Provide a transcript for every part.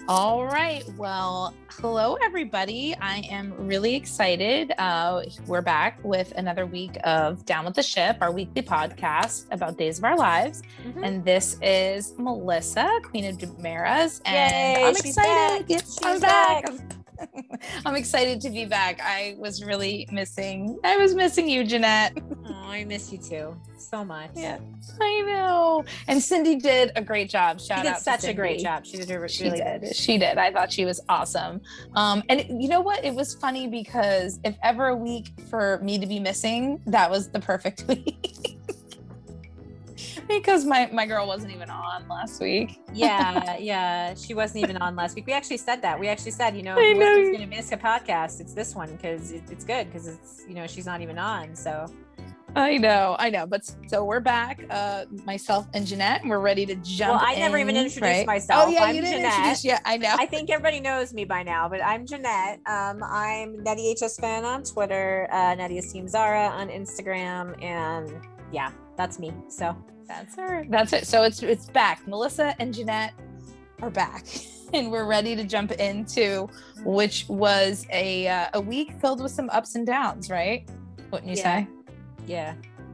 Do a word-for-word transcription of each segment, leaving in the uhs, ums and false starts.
All right. Well, hello, everybody. I am really excited. Uh, we're back with another week of Down with the Ship, our weekly podcast about days of our lives. Mm-hmm. And this is Melissa, Queen of Damaras. And Yay, I'm she's excited. back. Yes, She's I'm back. I'm excited to be back. I was really missing, I was missing you, Jeanette. Oh, I miss you too so much. Yeah, I know. And Cindy did a great job. Shout She did out such to a great Cindy. job. She did a really She good. did. She did. I thought she was awesome. Um, and you know what? It was funny because if ever a week for me to be missing, that was the perfect week. Because my, my girl wasn't even on last week. Yeah, yeah. She wasn't even on last week. We actually said that. We actually said, you know, I if know. Melissa's going to miss a podcast, it's this one because it, it's good because it's, you know, she's not even on. So I know, I know. But so we're back, uh, myself and Jeanette, and we're ready to jump Well, I never in, even introduced right? myself. Oh, yeah, I'm you didn't Jeanette. introduce yet. I know. I think everybody knows me by now, but I'm Jeanette. Um, I'm Nettie H S Fan on Twitter, uh, Nettie is Team Zara on Instagram, and yeah, that's me. So That's her. That's it. So it's it's back. Melissa and Jeanette are back, and we're ready to jump into which was a uh, a week filled with some ups and downs, right? Wouldn't you Yeah. say? yeah.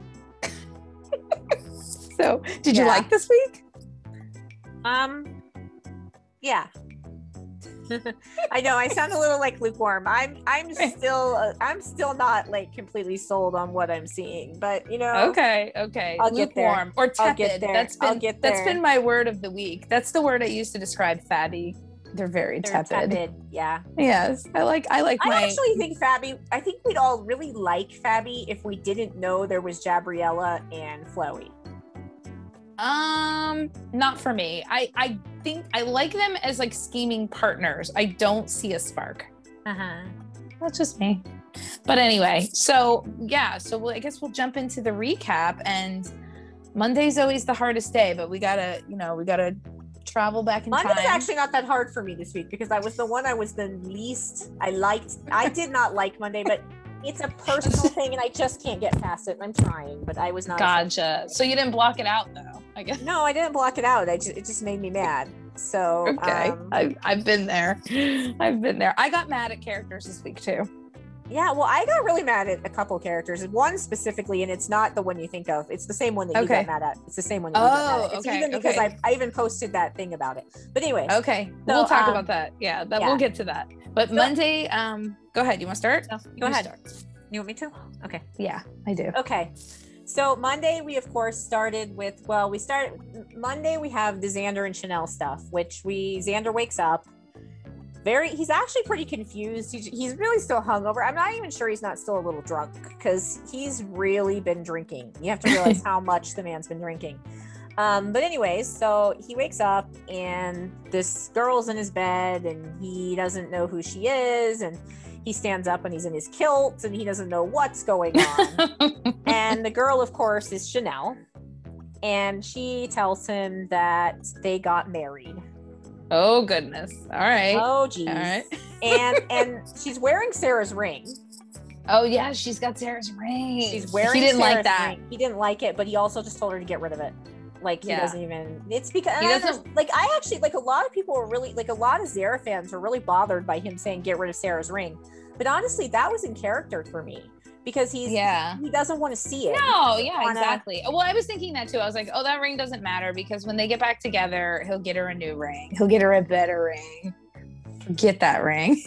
So, did you Yeah. like this week? Um, yeah. I know I sound a little like lukewarm. I'm I'm still uh, I'm still not like completely sold on what I'm seeing, but you know. Okay, okay. I'll get there. Lukewarm or I'll tepid. get there. That's been I'll get that's there. been my word of the week. That's the word I used to describe Fabi. They're very They're tepid. tepid. Yeah. Yes, I like I like I my. actually think Fabi. I think we'd all really like Fabi if we didn't know there was Jabriella and Flowey. Um, not for me. I I think I like them as like scheming partners. I don't see a spark. Uh huh. That's just me. But anyway, so yeah, so we'll, I guess we'll jump into the recap. And Monday's always the hardest day, but we gotta, you know, we gotta travel back in Monday's time. actually not that hard for me this week because I was the one I was the least. I liked. I did not like Monday, but it's a personal thing, and I just can't get past it. I'm trying, but I was not. Gotcha. So you didn't block it out though, I guess. No, I didn't block it out. I just, it just made me mad. So Okay. um, I, I've been there. I've been there. I got mad at characters this week too. yeah, well, I got really mad at a couple characters. One specifically, and it's not the one you think of. It's the same one that you Okay. got mad at. It's the same one that you got mad Oh, at. It's okay, even because okay. I, I even posted that thing about it. But anyway, Okay. So, we'll talk um, about that. Yeah, that yeah. we'll get to that. But So- Monday, um, go ahead. You want to start? go You ahead. start. You want me to? Okay. Yeah, I do. Okay. So Monday, we of course started with, well, we started Monday, we have the Xander and Chanel stuff, which we, Xander wakes up very, he's actually pretty confused. He's, he's really still hungover. I'm not even sure he's not still a little drunk because he's really been drinking. You have to realize how much the man's been drinking. Um, but anyways, so he wakes up and this girl's in his bed and he doesn't know who she is. And he stands up and he's in his kilt and he doesn't know what's going on. And the girl, of course, is Chanel. And she tells him that they got married. Oh goodness. All right. Oh, geez. All right. and and she's wearing Sarah's ring. Oh yeah, she's got Sarah's ring. She's wearing He didn't Sarah's like that. ring. He didn't like it, but he also just told her to get rid of it. Like he Yeah. doesn't even. It's because He I doesn't- under- like I actually like a lot of people were really like a lot of Zara fans were really bothered by him saying get rid of Sarah's ring. But honestly, that was in character for me because he's Yeah. he doesn't want to see it. No, He yeah, doesn't wanna- exactly. Well, I was thinking that too. I was like, oh, that ring doesn't matter because when they get back together, he'll get her a new ring. He'll get her a better ring. Get that ring.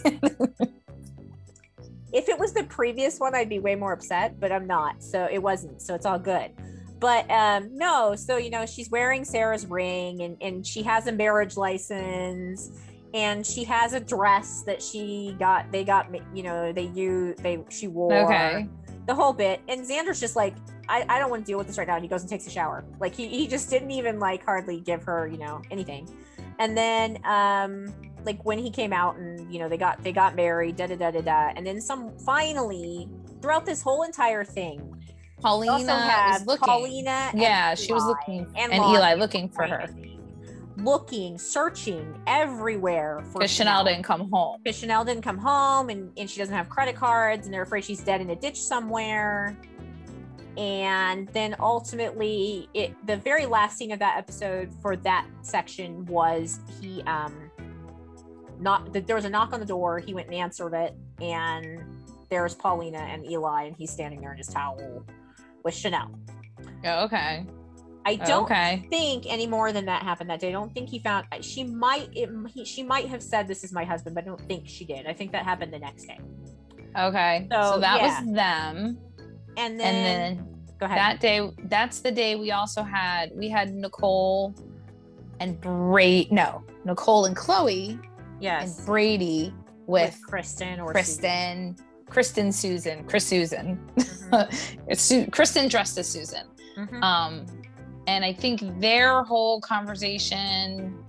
If it was the previous one, I'd be way more upset, but I'm not. So it wasn't. So it's all good. But um, no, so, you know, she's wearing Sarah's ring and, and she has a marriage license and she has a dress that she got, they got, you know, they use, they, she wore Okay. the whole bit. And Xander's just like, I, I don't want to deal with this right now. And he goes and takes a shower. Like he, he just didn't even like hardly give her, you know, anything. And then, um, like when he came out and, you know, they got, they got married, da, da, da, da, da. And then some, finally throughout this whole entire thing, we also Paulina have was looking. Paulina and yeah, she was Eli looking, and, and Lonnie Eli looking for right, her I think. Looking, searching everywhere for because Chanel didn't come home. Because Chanel didn't come home and, and she doesn't have credit cards and they're afraid she's dead in a ditch somewhere. And then ultimately, it the very last scene of that episode for that section was he um not there was a knock on the door. He went and answered it, and there's Paulina and Eli, and he's standing there in his towel with Chanel. Oh, okay. I don't okay. think any more than that happened that day. I don't think he found. She might. It, he, she might have said, "This is my husband," but I don't think she did. I think that happened the next day. Okay. So, So, that yeah. was them. And then, And then go ahead. that day, that's the day we also had, we had Nicole and Brady, no, Nicole and Chloe yes. and Brady with, with Kristen or Kristen, Kristen, Susan, Chris Susan. Mhm. It's Su- Kristen dressed as Susan. Mhm. Um, and I think their whole conversation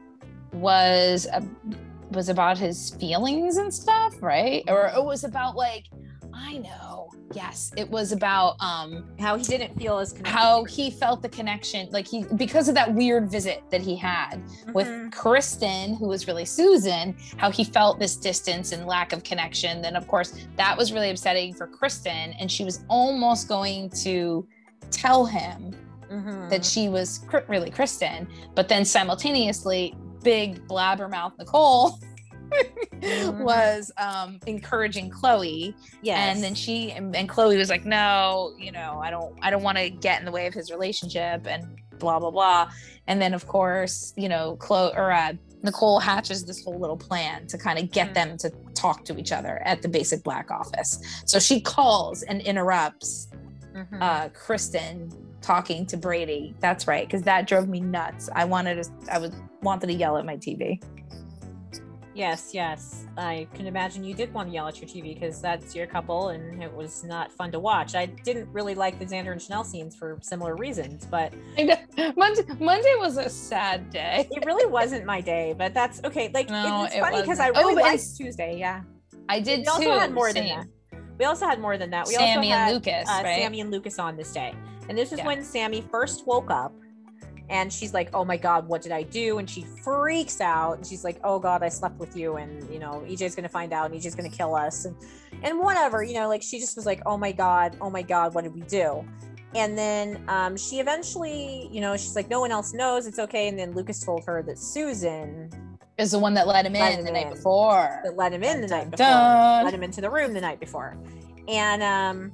was uh, was about his feelings and stuff, right? Or it was about like, I know, yes, it was about um how he didn't feel as connected. how he felt the connection, like he because of that weird visit that he had with Mhm. Kristen, who was really Susan, how he felt this distance and lack of connection. Then of course that was really upsetting for Kristen, and she was almost going to tell him Mhm. that she was cr- really Kristen, but then simultaneously big blabbermouth Nicole Mhm. was um encouraging Chloe. Yes. And then she and, and Chloe was like, no, you know, I don't I don't want to get in the way of his relationship and blah blah blah. And then of course, you know, Chloe or uh, Nicole hatches this whole little plan to kind of get Mhm. them to talk to each other at the Basic Black office. So she calls and interrupts Mhm. uh Kristen talking to Brady. That's right, because that drove me nuts. I wanted to I was wanted to yell at my T V. Yes, yes. I can imagine you did want to yell at your T V because that's your couple and it was not fun to watch. I didn't really like the Xander and Chanel scenes for similar reasons, but I know. Monday, Monday was a sad day. it really wasn't my day, but that's okay. Like, No, it's it funny because I wasn't. really Oh, but liked it's- Tuesday. Yeah. I did We too. also had more than Same. that. We also had more than that. We Sammy also had and Lucas, uh, right? Sammy and Lucas on this day. And this is Yeah. when Sammy first woke up and she's like, oh my God, what did I do? And she freaks out and she's like, oh God, I slept with you. And, you know, E J's going to find out and E J's going to kill us. And, and whatever, you know, like she just was like, oh my God, oh my God, what did we do? And then um, she eventually, you know, she's like, no one else knows. It's okay. And then Lucas told her that Susan Is the one that let him Let in him the night in. before. that let him in the Dun, night dun, before, dun. let him into the room the night before. And, um,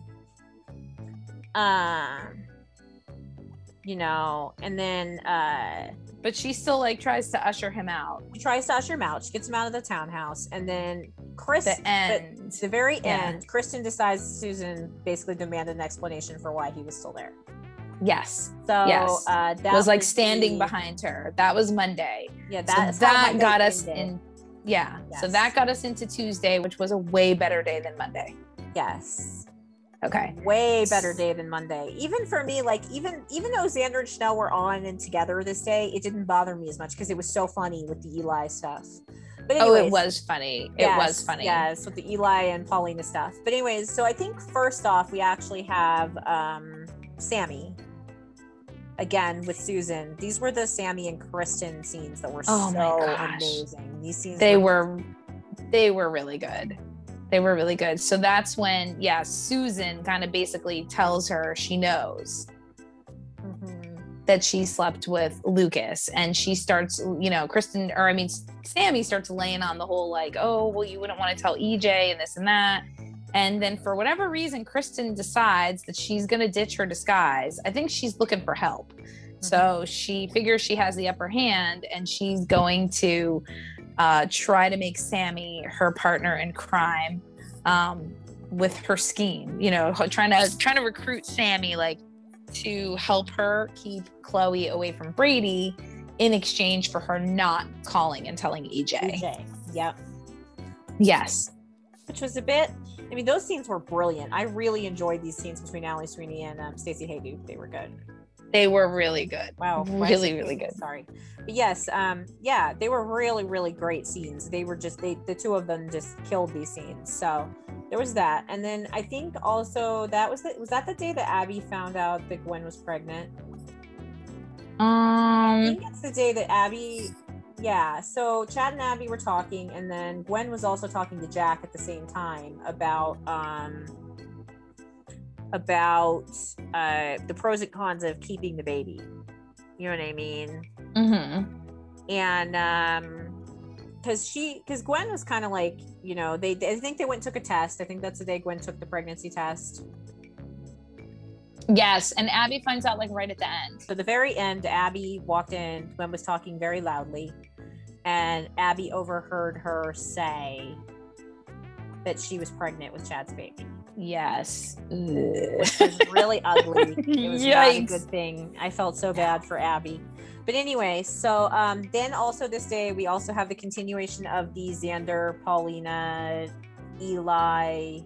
um, you know, and then uh, But she still like tries to usher him out. she tries to usher him out. She gets him out of the townhouse. And then Chris, The end. at the very Yeah. end, Kristen decides Susan basically demanded an explanation for why he was still there. Yes. So Yes. uh, that was like standing the- behind her. That was Monday. Yeah, So that's how that Monday got us ended. in. Yeah. So Yes. that got us into Tuesday, which was a way better day than Monday. Yes. Okay. Way better day than Monday. Even for me, like even even though Xander and Chanel were on and together this day, it didn't bother me as much because it was so funny with the Eli stuff. But Oh, anyways, it was funny. It yes, was funny. Yes, with the Eli and Paulina stuff. But anyways, so I think first off, we actually have um Sammy again with Susan. These were the Sammy and Kristen scenes that were Oh my so gosh. amazing. These scenes They were they were really good. They were really good. So that's when, yeah, Susan kind of basically tells her she knows Mhm. that she slept with Lucas, and she starts, you know, Kristen, or I mean, Sammy starts laying on the whole like, oh, well, you wouldn't want to tell E J and this and that. And then for whatever reason, Kristen decides that she's going to ditch her disguise. I think she's looking for help. So she figures she has the upper hand, and she's going to uh, try to make Sammy her partner in crime um, with her scheme. You know, trying to trying to recruit Sammy like to help her keep Chloe away from Brady in exchange for her not calling and telling E J. E J. Yep. Yes. Which was a bit. I mean, those scenes were brilliant. I really enjoyed these scenes between Ali Sweeney and um, Stacey Hayduke. They were good. They were really good. Wow, why is Really, it- really good. Sorry, but yes, um, yeah, they were really, really great scenes. They were just they, the two of them just killed these scenes. So there was that, and then I think also that was the, was that the day that Abby found out that Gwen was pregnant. I Um, think it's the day that Abby. Yeah, so Chad and Abby were talking, and then Gwen was also talking to Jack at the same time about um about uh the pros and cons of keeping the baby. You know what I mean? mhm. And um because she because Gwen was kind of like, you know, they I think they went and took a test. I think that's the day Gwen took the pregnancy test. Yes, and Abby finds out like right at the end. So the very end, Abby walked in. Gwen was talking very loudly, and Abby overheard her say that she was pregnant with Chad's baby. Yes, which was really ugly. It was Yikes. not a good thing. I felt so bad for Abby. But anyway, so um, then also this day we also have the continuation of the Xander, Paulina, Eli,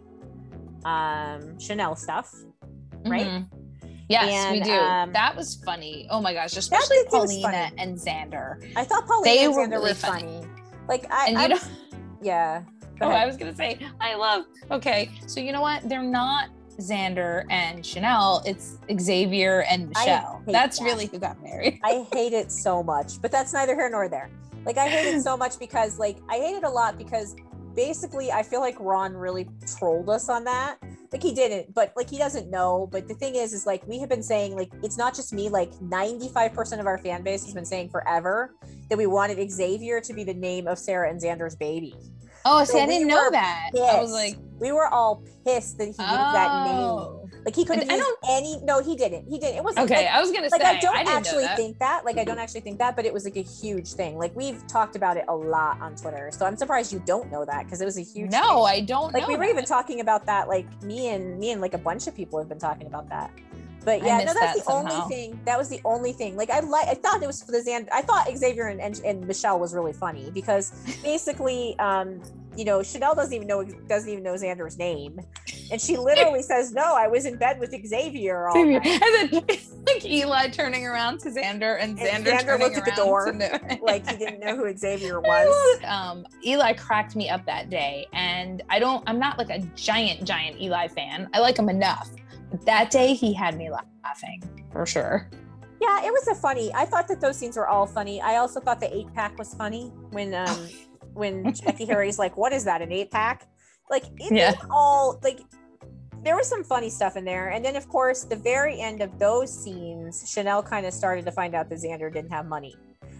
um, Chanel stuff, right? Mhm. Yes, And, we do. um, That was funny. Oh my gosh, especially did- it was Paulina funny. and Xander. I thought Paulina They and were Xander really were funny. funny. Like I, And I you know, was- yeah. Go oh, ahead. I was gonna say, I love. Okay, so you know what? They're not Xander and Chanel. It's Xavier and I Michelle. hate That's that. really who got married. I hate it so much, but that's neither here nor there. Like I hate it so much because like I hate it a lot because basically I feel like Ron really trolled us on that. Like he didn't, but like he doesn't know. But the thing is, is like we have been saying, like it's not just me, like ninety-five percent of our fan base has been saying forever that we wanted Xavier to be the name of Sarah and Xander's baby. Oh, So see, I we didn't know were that. I was Pissed. like, we were all pissed that he used that name. oh. Like he could have I used don't- any. No, he didn't. He didn't. It wasn't Okay, like, I was gonna like say, I don't didn't know actually that. think that. Like I don't actually think that, but it was like a huge thing. Like we've talked about it a lot on Twitter, so I'm surprised you don't know that because it was a huge. No, thing. I don't Like know. we were that. even talking about that. Like me and me and like a bunch of people have been talking about that. But I yeah, no, missed that's that the somehow. only thing. That was the only thing. Like I like, I thought it was for the Xander. I thought Xavier and, and and Michelle was really funny because basically, um, you know, Chanel doesn't even know doesn't even know Xander's name, and she literally says, "No, I was in bed with Xavier all Xavier. night." And then like Eli turning around to Xander and And Xander, Xander turning looked at the around door to know- like he didn't know who Xavier I was. love- um, Eli cracked me up that day, and I don't. I'm not like a giant, giant Eli fan. I like him enough, but that day he had me laughing for sure. Yeah, it was a funny. I thought that those scenes were all funny. I also thought the eight pack was funny when um when Jackie Harry's like, "What is that? An eight pack?" Like it Yeah. was all like there was some funny stuff in there. And then of course the very end of those scenes, Chanel kind of started to find out that Xander didn't have money.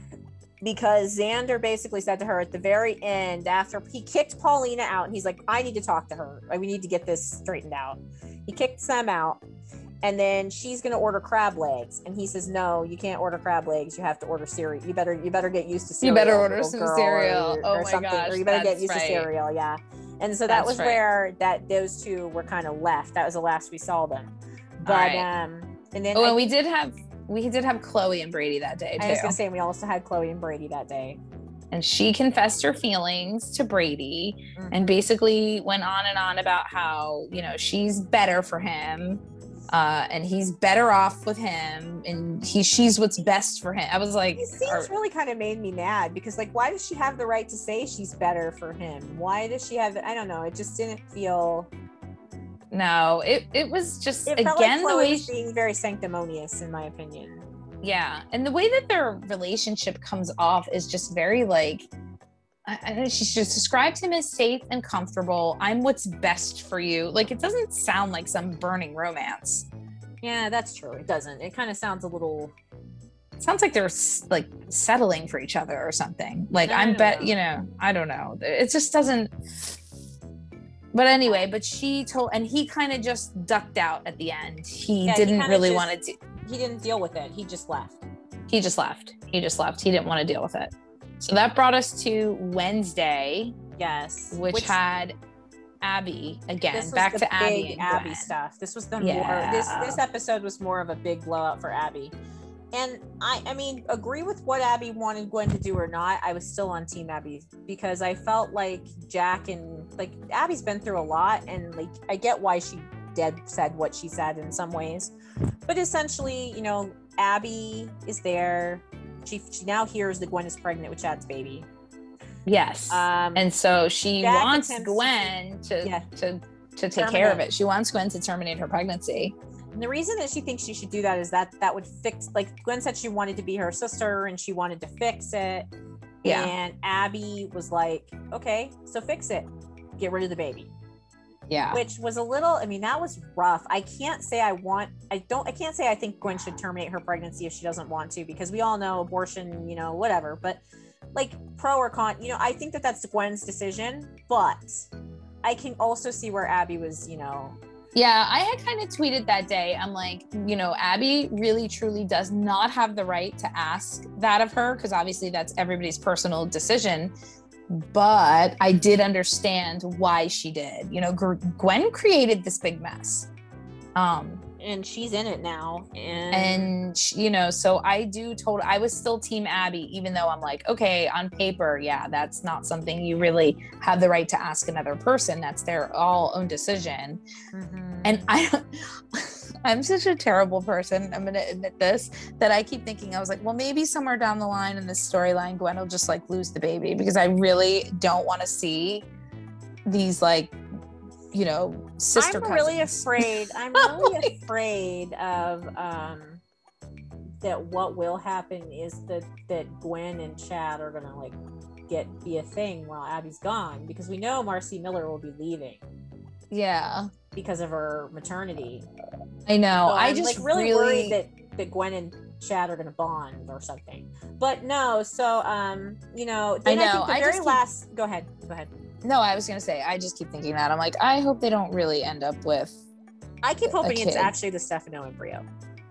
Because Xander basically said to her at the very end, after he kicked Paulina out, and he's like, I need to talk to her. Like, we need to get this straightened out. He kicked Sam out, and then she's gonna order crab legs. And he says, no, you can't order crab legs. You have to order cereal. You better you better get used to cereal. You better order little some girl, cereal. Or, Oh or my something. gosh, Or you better get that's used right. to cereal, yeah. And so that That's was right. where that those two were kind of left. That was the last we saw them. But right. um and then Oh, I and we did have we did have Chloe and Brady that day I was too, gonna say we also had Chloe and Brady that day. and she confessed her feelings to Brady, Mhm. and basically went on and on about how, you know, she's better for him, uh, and he's better off with him, and he she's what's best for him. I was like, These scenes are- really kind of made me mad because, like, why does she have the right to say she's better for him? Why does she have? I don't know. It just didn't feel. no, it it was just It felt again like the Chloe way was she, being very sanctimonious, in my opinion. yeah, and the way that their relationship comes off is just very like. I, I know she just described him as safe and comfortable. I'm what's best for you. Like, it doesn't sound like some burning romance. Yeah, that's true. It doesn't. It kind of sounds a little. It sounds like they're s- like settling for each other or something. Like, I I'm don't bet, know. you know, I don't know. It just doesn't. But anyway, but she told, and he kind of just ducked out at the end. He Yeah, he didn't kinda really just- want to. He didn't deal with it. He just left. He just left. He just left. He didn't want to deal with it. So that brought us to Wednesday, Yes. which, had Abby again. this was Back the to Abby big and Abby Gwen. stuff. This was the Yeah. more. This this episode was more of a big blowout for Abby. And I, I mean, agree with what Abby wanted Gwen to do or not. I was still on Team Abby because I felt like Jack and like Abby's been through a lot, and like I get why she did said what she said in some ways, but essentially, you know, Abby is there. She she now hears that Gwen is pregnant with Chad's baby. Yes. Um, and so she Jack wants attempts to- Gwen to yeah. to to take care of Terminate. it. She wants Gwen to terminate her pregnancy. And the reason that she thinks she should do that is that that would fix, like Gwen said she wanted to be her sister and she wanted to fix it. Yeah. And Abby was like, okay, so fix it. Get rid of the baby. Yeah. Which was a little, I mean, that was rough. I can't say I want, I don't, I can't say I think Gwen should terminate her pregnancy if she doesn't want to, because we all know abortion, you know, whatever. But like pro or con. You know, I think that that's Gwen's decision, but I can also see where Abby was, you know. Yeah, I had kind of tweeted that day. I'm like, you know, Abby really truly does not have the right to ask that of her, because obviously that's everybody's personal decision. But I did understand why she did. You know, G- Gwen created this big mess. Um, and she's in it now. And, and she, you know, so I do told, I was still team Abby, even though I'm like, okay, on paper, yeah, that's not something you really have the right to ask another person. That's their all own decision. Mm-hmm. And I, I'm such a terrible person, I'm going to admit this, that I keep thinking, I was like, well, maybe somewhere down the line in this storyline, Gwen will just like lose the baby, because I really don't want to see these like, you know, sister I'm cousins. really afraid. I'm really like, afraid of um that what will happen is that that Gwen and Chad are gonna like get be a thing while Abby's gone, because we know Marcy Miller will be leaving. Yeah. Because of her maternity. I know. So I I'm just like really, really worried that, that Gwen and Chad are gonna bond or something. But no, so um, you know, then I, know. I think the I very keep... last go ahead. Go ahead. No, I was gonna say, I just keep thinking that. I'm like, I hope they don't really end up with I keep hoping it's actually the Stefano embryo.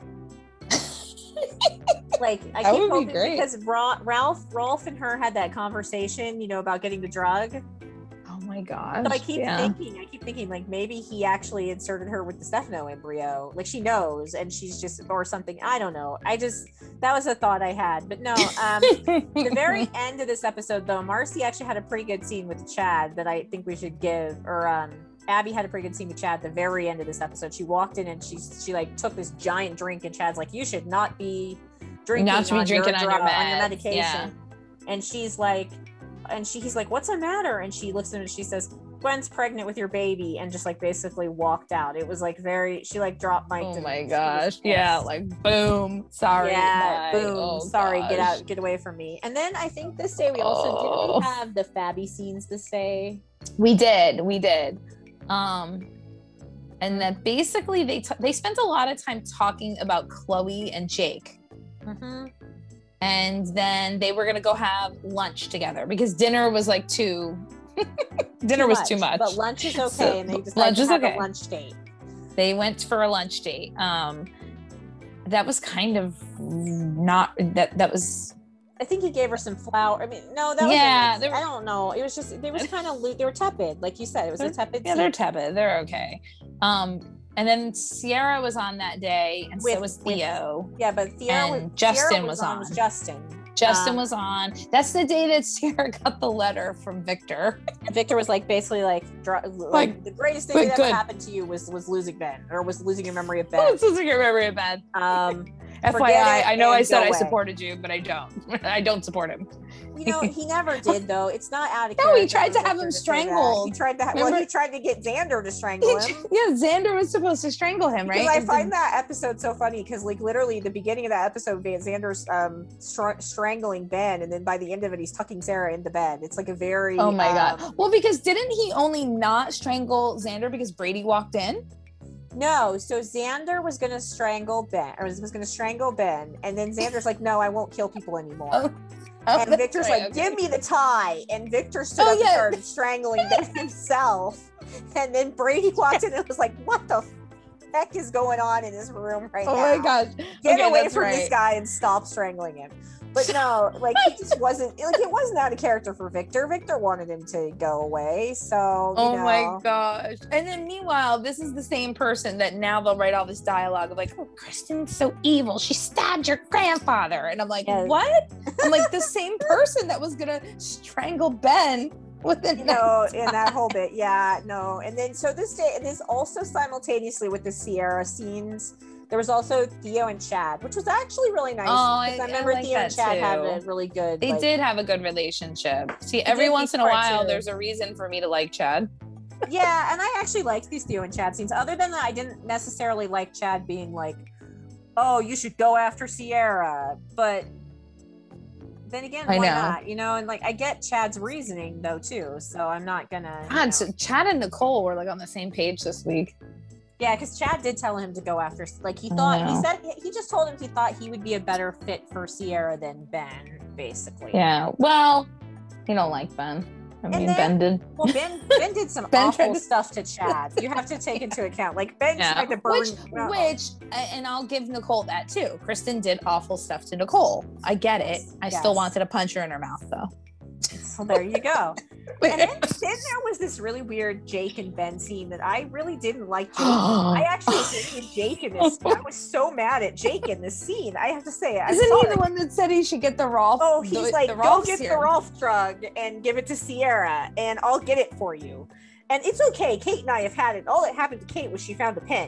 Like I that keep would hoping be great. Because Ra- Ralph, Rolf and her had that conversation, you know, about getting the drug. Oh my gosh. So I keep yeah. thinking, I keep thinking like maybe he actually inserted her with the Stefano embryo. Like she knows and she's just, or something. I don't know. I just, that was a thought I had, but no. Um, the very end of this episode though, Marcy actually had a pretty good scene with Chad that I think we should give, or um, Abby had a pretty good scene with Chad at the very end of this episode. She walked in and she, she like took this giant drink and Chad's like, you should not be drinking, not to be on, drinking your on, drug, your on your medication. Yeah. And she's like, and she, he's like, what's the matter? And she looks at him and she says, Gwen's pregnant with your baby, and just like basically walked out. It was like very, she like dropped mic. Oh my gosh. Yeah. Like boom. Sorry. Yeah. Bye. Boom. Oh, sorry. gosh. Get out, get away from me. And then I think this day we also oh. did we have the Fabby scenes this day. We did. We did. Um, and that basically they, t- they spent a lot of time talking about Chloe and Jake. Mm-hmm. And then they were going to go have lunch together because dinner was like too, dinner too was much, too much. But lunch is okay. So, and they decided to have okay. a lunch date. They went for a lunch date. Um, that was kind of not, that, that was. I think he gave her some flour. I mean, no, that was, yeah, were, I don't know. It was just, they was kind of, they were tepid. Like you said, it was a tepid Yeah, scene. they're tepid. They're okay. Um, And then Sierra was on that day, and with, so was Theo. With, yeah, but Theo and was, Justin Sierra was, was on. on. Was Justin. Justin um, was on. That's the day that Sierra got the letter from Victor. And Victor was like, basically like, like, like the greatest thing that ever happened to you was was losing Ben, or was losing your memory of Ben. Oh, losing your memory of Ben. Um, F Y I, I know I said I supported you, but I don't. I don't support him. You know, he never did though. It's not out of No, he tried to have him strangled. He tried to have, well, he tried to get Xander to strangle him. Yeah, Xander was supposed to strangle him, right? Because I find that episode so funny because like literally the beginning of that episode, Xander's um str- strangling Ben, and then by the end of it, he's tucking Sarah into bed. It's like a very oh my um, god. Well, because didn't he only not strangle Xander because Brady walked in? No, so Xander was gonna strangle Ben, or was, was gonna strangle Ben, and then Xander's like, "No, I won't kill people anymore." Oh. Oh, and Victor's right, like, okay. "Give me the tie," and Victor stood oh, up yeah. and started strangling Ben himself. And then Brady walked in and was like, "What the heck is going on in this room right oh now? Oh my gosh! Get okay, away from right. this guy and stop strangling him." But no, like it just wasn't like it wasn't out of character for Victor. Victor wanted him to go away. So you oh know. my gosh. And then meanwhile, this is the same person that now they'll write all this dialogue of like, oh, Kristen's so evil. She stabbed your grandfather. And I'm like, yes. What? I'm like the same person that was gonna strangle Ben with a you know, in that whole bit. Yeah, no. And then so this day, and this also simultaneously with the Sierra scenes. There was also Theo and Chad, which was actually really nice. Oh, I, I remember I like Theo and Chad too. had a really good. They like, did have a good relationship. See, every once in a while, too. There's a reason for me to like Chad. Yeah, and I actually liked these Theo and Chad scenes. Other than that, I didn't necessarily like Chad being like, "Oh, you should go after Sierra," but then again, why not? You know, and like I get Chad's reasoning though too, so I'm not gonna. God, you know. so Chad and Nicole were like on the same page this week. Yeah, because Chad did tell him to go after, like he thought, he said, he just told him he thought he would be a better fit for Ciara than Ben, basically. Yeah, well, you don't like Ben. I mean, then, Ben did. Well, Ben Ben did some ben awful to... stuff to Chad. You have to take into account. Like, Ben yeah. tried to burn. Which, which, and I'll give Nicole that too. Kristen did awful stuff to Nicole. I get it. I yes. still wanted to punch her in her mouth, though. Well, there you go. And then, then there was this really weird Jake and Ben scene that I really didn't like. Jake. I actually hated Jake in this. I was so mad at Jake in this scene. I have to say, I isn't he the one that said he should get the Rolf? Oh, he's the, like, the go get serum. the Rolf drug and give it to Ciara, and I'll get it for you. And it's okay. Kate and I have had it. All that happened to Kate was she found a pin.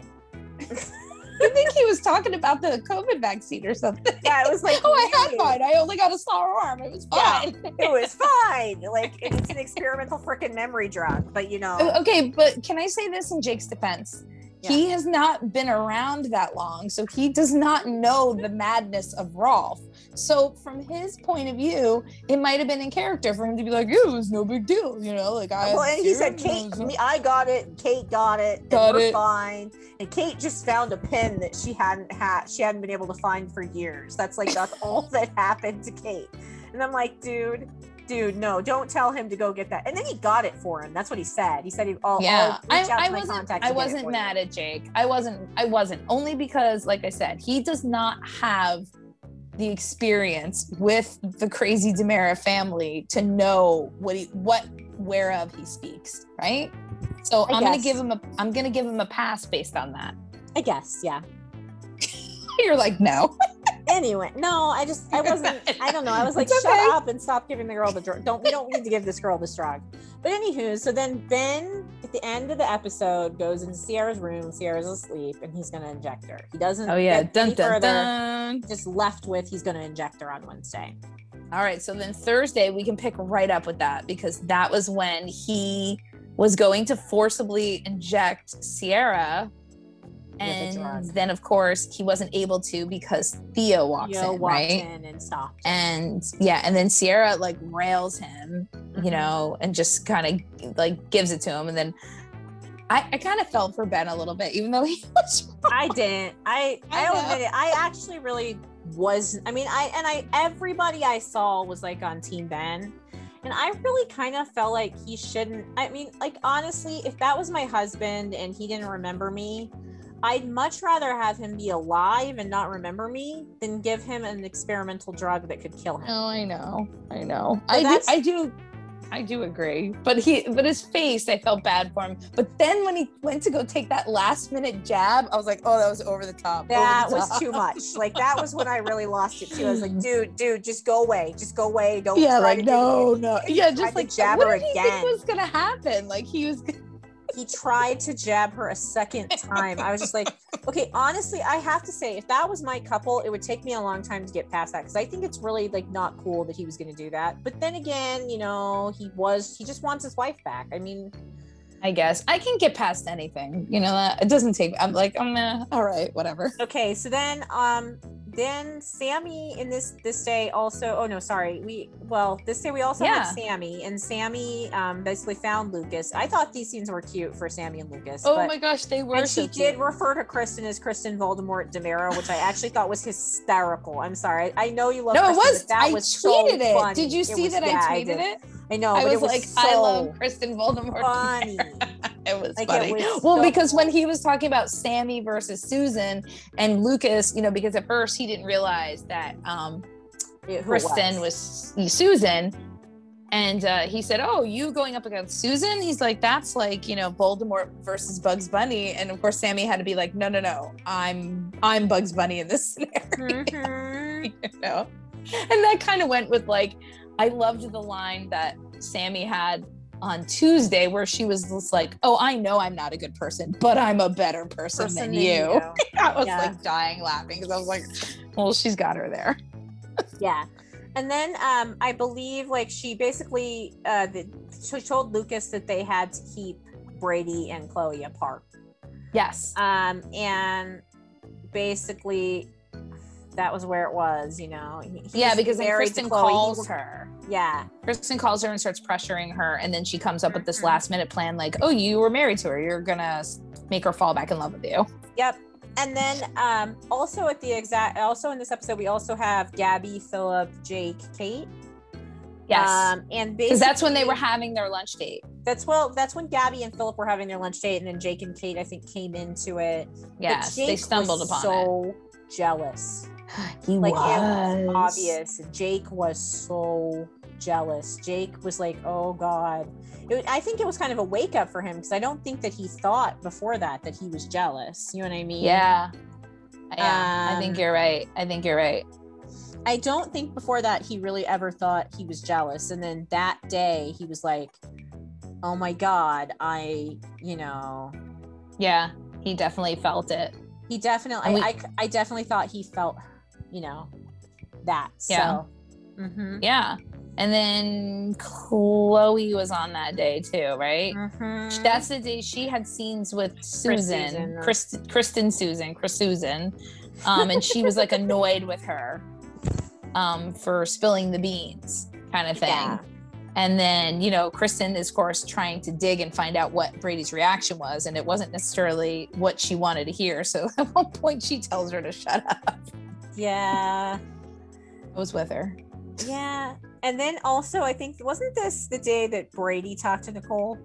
I think he was talking about the COVID vaccine or something. Yeah, it was like, oh, I had mine. I only got a sour arm. It was fine. Yeah, it was fine. Like, it's an experimental freaking memory drug, but you know. Okay, but can I say this in Jake's defense? Yeah. He has not been around that long, so he does not know the madness of Rolf. So from his point of view, it might have been in character for him to be like, "It was no big deal," you know. Like I. Well, and he said, "Kate, I got it. And Kate got it. Got and we're it. Fine." And Kate just found a pin that she hadn't had. She hadn't been able to find for years. That's like that's all that happened to Kate. And I'm like, dude. Dude, no, don't tell him to go get that. And then he got it for him. That's what he said. He said, he, "Oh, yeah." I'll reach out I, I to my wasn't. contact I wasn't mad you. at Jake. I wasn't. I wasn't only because, like I said, he does not have the experience with the crazy DiMera family to know what he, what, whereof he speaks, right? So I I'm guess. gonna give him a. I'm gonna give him a pass based on that. I guess, yeah. You're like, no. Anyway, no, I just, I wasn't, I don't know. I was like, okay. Shut up and stop giving the girl the drug. Don't, we don't need to give this girl this drug. But anywho, so then Ben, at the end of the episode, goes into Ciara's room. Ciara's asleep, and he's going to inject her. He doesn't oh, yeah. get dun, any dun, further. Dun. Just left with, he's going to inject her on Wednesday. All right. So then Thursday, we can pick right up with that because that was when he was going to forcibly inject Ciara. And then, of course, he wasn't able to because Theo walks Theo in, walks right? in and stops. And yeah, and then Ciara like rails him, mm-hmm. you know, and just kind of like gives it to him. And then I, I kind of felt for Ben a little bit, even though he was wrong. I didn't. I I, I admit it. I actually really was. I mean, I and I everybody I saw was like on Team Ben. And I really kind of felt like he shouldn't. I mean, like, honestly, if that was my husband and he didn't remember me, I'd much rather have him be alive and not remember me than give him an experimental drug that could kill him. Oh, I know. I know. I do, I do. I do agree. But he, but his face, I felt bad for him. But then when he went to go take that last minute jab, I was like, oh, that was over the top. That the top. was too much. Like, that was when I really lost it too. I was like, dude, dude, just go away. Just go away. Don't yeah, try like, to no, do no. Yeah, just like, jab what her did he again. think was going to happen? Like, he was He tried to jab her a second time. I was just like, okay, honestly, I have to say, if that was my couple, it would take me a long time to get past that because I think it's really like not cool that he was going to do that. But then again, you know, he was, he just wants his wife back. I mean, I guess I can get past anything, you know, that it doesn't take, I'm like, I'm uh, all right, whatever. Okay. So then, um, then Sammy in this this day also oh no sorry we well this day we also yeah. had Sammy and Sammy um basically found Lucas. I thought these scenes were cute for Sammy and Lucas. Oh but, my gosh, they were and so she cute. did refer to Kristen as Kristen Voldemort DiMera, which I actually thought was hysterical. I'm sorry, I know you love no Kristen, it was that I was tweeted so it funny. Did you see was, that yeah, I tweeted I it I know I but was, it was like so I love Kristen Voldemort funny. It was like, funny. it was well, so because funny. when he was talking about Sammy versus Susan and Lucas, you know, because at first he didn't realize that um, yeah, Kristen was? was Susan. And uh, he said, oh, you going up against Susan? He's like, that's like, you know, Voldemort versus Bugs Bunny. And of course, Sammy had to be like, no, no, no, I'm I'm Bugs Bunny in this scenario. Mm-hmm. You know? And that kind of went with like, I loved the line that Sammy had on Tuesday where she was just like, oh, I know I'm not a good person, but I'm a better person, person than, than you. you. I was yeah. like dying laughing because I was like, well, she's got her there. Yeah. And then um, I believe like she basically uh, the, she told Lucas that they had to keep Brady and Chloe apart. Yes. Um, and basically that was where it was, you know. He, he yeah, was because then married to Kristen Chloe. calls He- her. Yeah. Kristen calls her and starts pressuring her, and then she comes up with this Mhm. last minute plan, like, "Oh, you were married to her. You're gonna make her fall back in love with you." Yep. And then um also at the exact also in this episode we also have Gabby, Philip, Jake, Kate. Yes, Um and because that's when they were basically- having their lunch date. That's well, that's when Gabby and Philip were having their lunch date, and then Jake and Kate, I think, came into it. But Yes, they Jake stumbled was upon so jealous. it. He Like was it was obvious. Jake was so jealous. Jake was like, "Oh God." It, I think it was kind of a wake up for him because I don't think that he thought before that that he was jealous. You know what I mean? Yeah, yeah. I think Um, you're right. I think you're right. I don't think before that he really ever thought he was jealous. And then that day he was like, "Oh my God, I, you know." Yeah, he definitely felt it. He definitely, And we- I, I, I definitely thought he felt, you know, that. Yeah. So, mhm. Yeah, and then Chloe was on that day too, right? Mhm. That's the day she had scenes with Susan, Susan. Kristen, Kristen Susan, Chris Susan, um, and she was like annoyed with her um, for spilling the beans, kind of thing. Yeah. And then, you know, Kristen is, of course, trying to dig and find out what Brady's reaction was, and it wasn't necessarily what she wanted to hear. So at one point, she tells her to shut up. Yeah. I was with her. Yeah. And then also, I think, wasn't this the day that Brady talked to Nicole?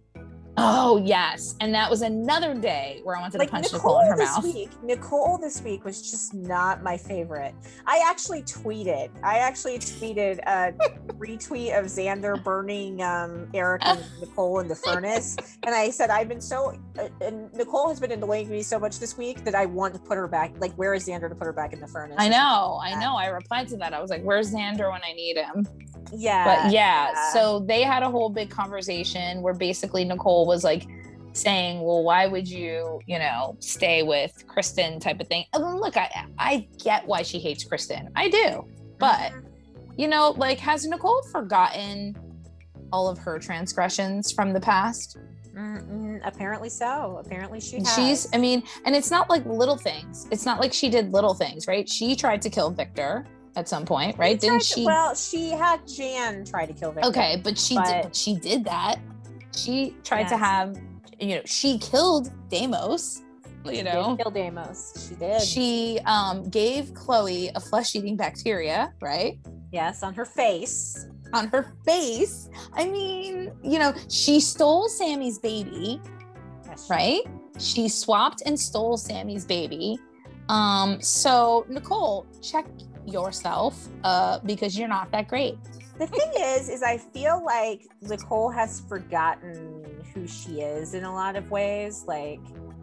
Oh, yes. And that was another day where I wanted Like to punch Nicole, Nicole in her this mouth. week, Nicole this week was just not my favorite. I actually tweeted, I actually tweeted a retweet of Xander burning um, Eric and Nicole in the furnace. And I said, I've been so, uh, and Nicole has been annoying me so much this week that I want to put her back. Like, where is Xander to put her back in the furnace? I know. I know. I replied to that. I was like, where's Xander when I need him? Yeah. But yeah, yeah. so they had a whole big conversation where basically Nicole was like saying, well, why would you, you know, stay with Kristen type of thing. And look, I, I get why she hates Kristen. I do. But, you know, like, has Nicole forgotten all of her transgressions from the past? Mm-mm, apparently so. Apparently she has. She's, I mean, and it's not like little things. It's not like she did little things, right? She tried to kill Victor at some point, right? She Didn't tried to- she? Well, she had Jan try to kill Victor. Okay, but she But- did. But she did that. She tried to Yes. have, you know, she killed Deimos. You She know, did kill Deimos. She did. she um, gave Chloe a flesh-eating bacteria, right, yes, on her face. on her face. I mean, you know, she stole Sammy's baby, Yes, she- right? She swapped and stole Sammy's baby. Um, so Nicole, check yourself, uh, because you're not that great. The thing is, is I feel like Nicole has forgotten who she is in a lot of ways. Like,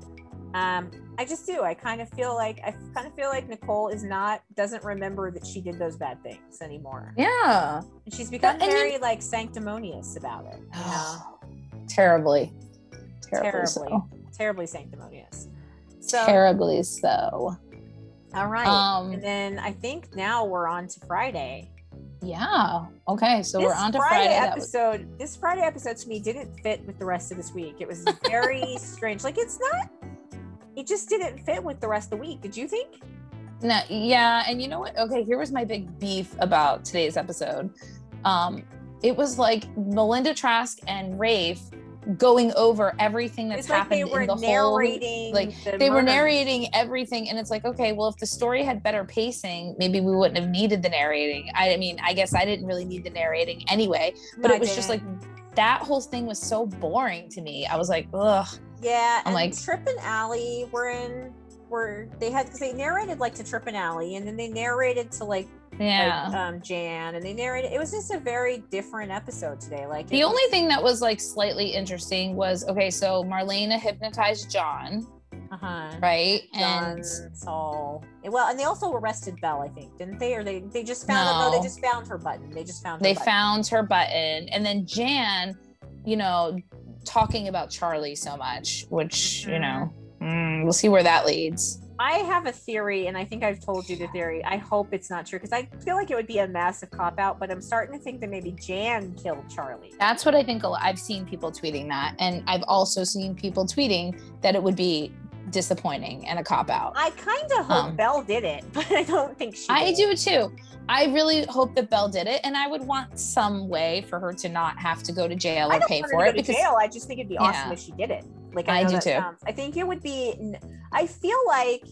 um, I just do. I kind of feel like I kind of feel like Nicole is not doesn't remember that she did those bad things anymore. Yeah. And she's become And you- very like sanctimonious about it. You know, Terribly. Terribly, terribly, so. terribly sanctimonious. So, Terribly so. all right. Um, and then I think now we're on to Friday. yeah. Okay. So this we're on to Friday, Friday. That was- episode. This Friday episode to me didn't fit with the rest of this week. It was very strange. Like it's not. It just didn't fit with the rest of the week. Did you think? No, yeah. And you know what? Okay. Here was my big beef about today's episode. Um, it was like Melinda Trask and Rafe going over everything that's It's like happened they were in the narrating. whole, like the they were murder. narrating everything, and it's like, okay, well, if the story had better pacing, maybe we wouldn't have needed the narrating. I, I mean, I guess I didn't really need the narrating anyway, but No, it I was just like didn't. that whole thing was so boring to me. I was like, ugh. Yeah, I'm and like- Trip and Allie were in. Were they had because they narrated like to Trip and Allie, and then they narrated to like Yeah. like um Jan, and they narrated. It was just a very different episode today. Like The it only was- thing that was like slightly interesting was, okay, so Marlena hypnotized John, uh-huh. right? John And Saul. Well, and they also arrested Belle, I think, didn't they? Or they they just found no, No. they just found her button. They just found her they button. found her button. And then Jan, you know, talking about Charlie so much, which, you Mhm. know, mm, we'll see where that leads. I have a theory, and I think I've told you the theory. I hope it's not true because I feel like it would be a massive cop out, but I'm starting to think that maybe Jan killed Charlie. That's what I think. a lot- I've seen people tweeting that. And I've also seen people tweeting that it would be disappointing and a cop out. I kind of hope Um, Belle did it, but I don't think she I did. do too. I really hope that Belle did it, and I would want some way for her to not have to go to jail I or don't pay want for her to it. go to Because jail. I just think it'd be awesome Yeah. if she did it. Like I, I know do that too. sounds- I think it would be. I feel like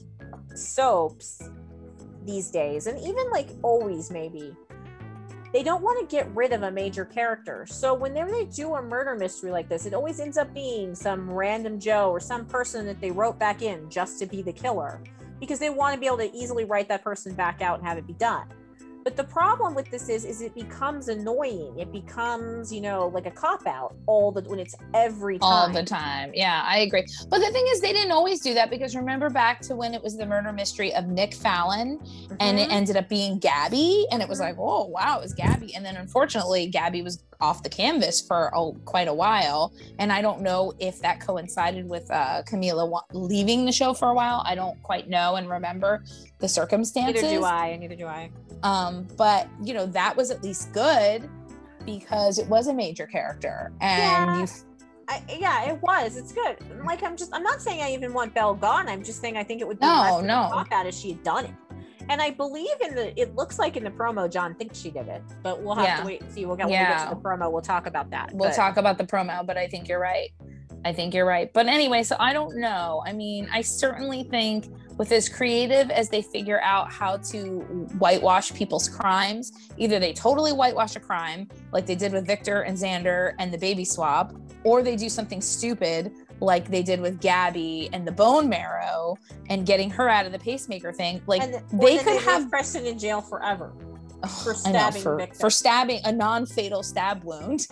soaps these days, and even like always, maybe they don't want to get rid of a major character. So whenever they do a murder mystery like this, it always ends up being some random Joe or some person that they wrote back in just to be the killer, because they want to be able to easily write that person back out and have it be done. But the problem with this is, is it becomes annoying. It becomes, you know, like a cop out all the when it's every time. all the time. Yeah, I agree. But the thing is, they didn't always do that, because remember back to when it was the murder mystery of Nick Fallon, and it Mhm. ended up being Gabby, and it was Mhm. like, oh wow, it was Gabby. And then unfortunately, Gabby was off the canvas for oh, quite a while. And I don't know if that coincided with uh, Camila wa- leaving the show for a while. I don't quite know and remember the circumstances. Neither do I. Neither do I. Um, but you know, that was at least good because it was a major character, and Yeah. you I, yeah, it was. It's good. Like I'm just. I'm not saying I even want Belle gone. I'm just saying I think it would be No, less of a no. cop out if she had done it. And I believe in the. It looks like in the promo, John thinks she did it, but we'll have Yeah. to wait and see. We'll get when we get Yeah. to the promo. We'll talk about that. we'll But- talk about the promo, but I think you're right. I think you're right. But anyway, so I don't know. I mean, I certainly think with as creative as they figure out how to whitewash people's crimes, either they totally whitewash a crime like they did with Victor and Xander and the baby swap, or they do something stupid like they did with Gabby and the bone marrow and getting her out of the pacemaker thing. Like and, or they then could leave have Preston in jail forever for I know, stabbing for, Victor. for stabbing a non-fatal stab wound.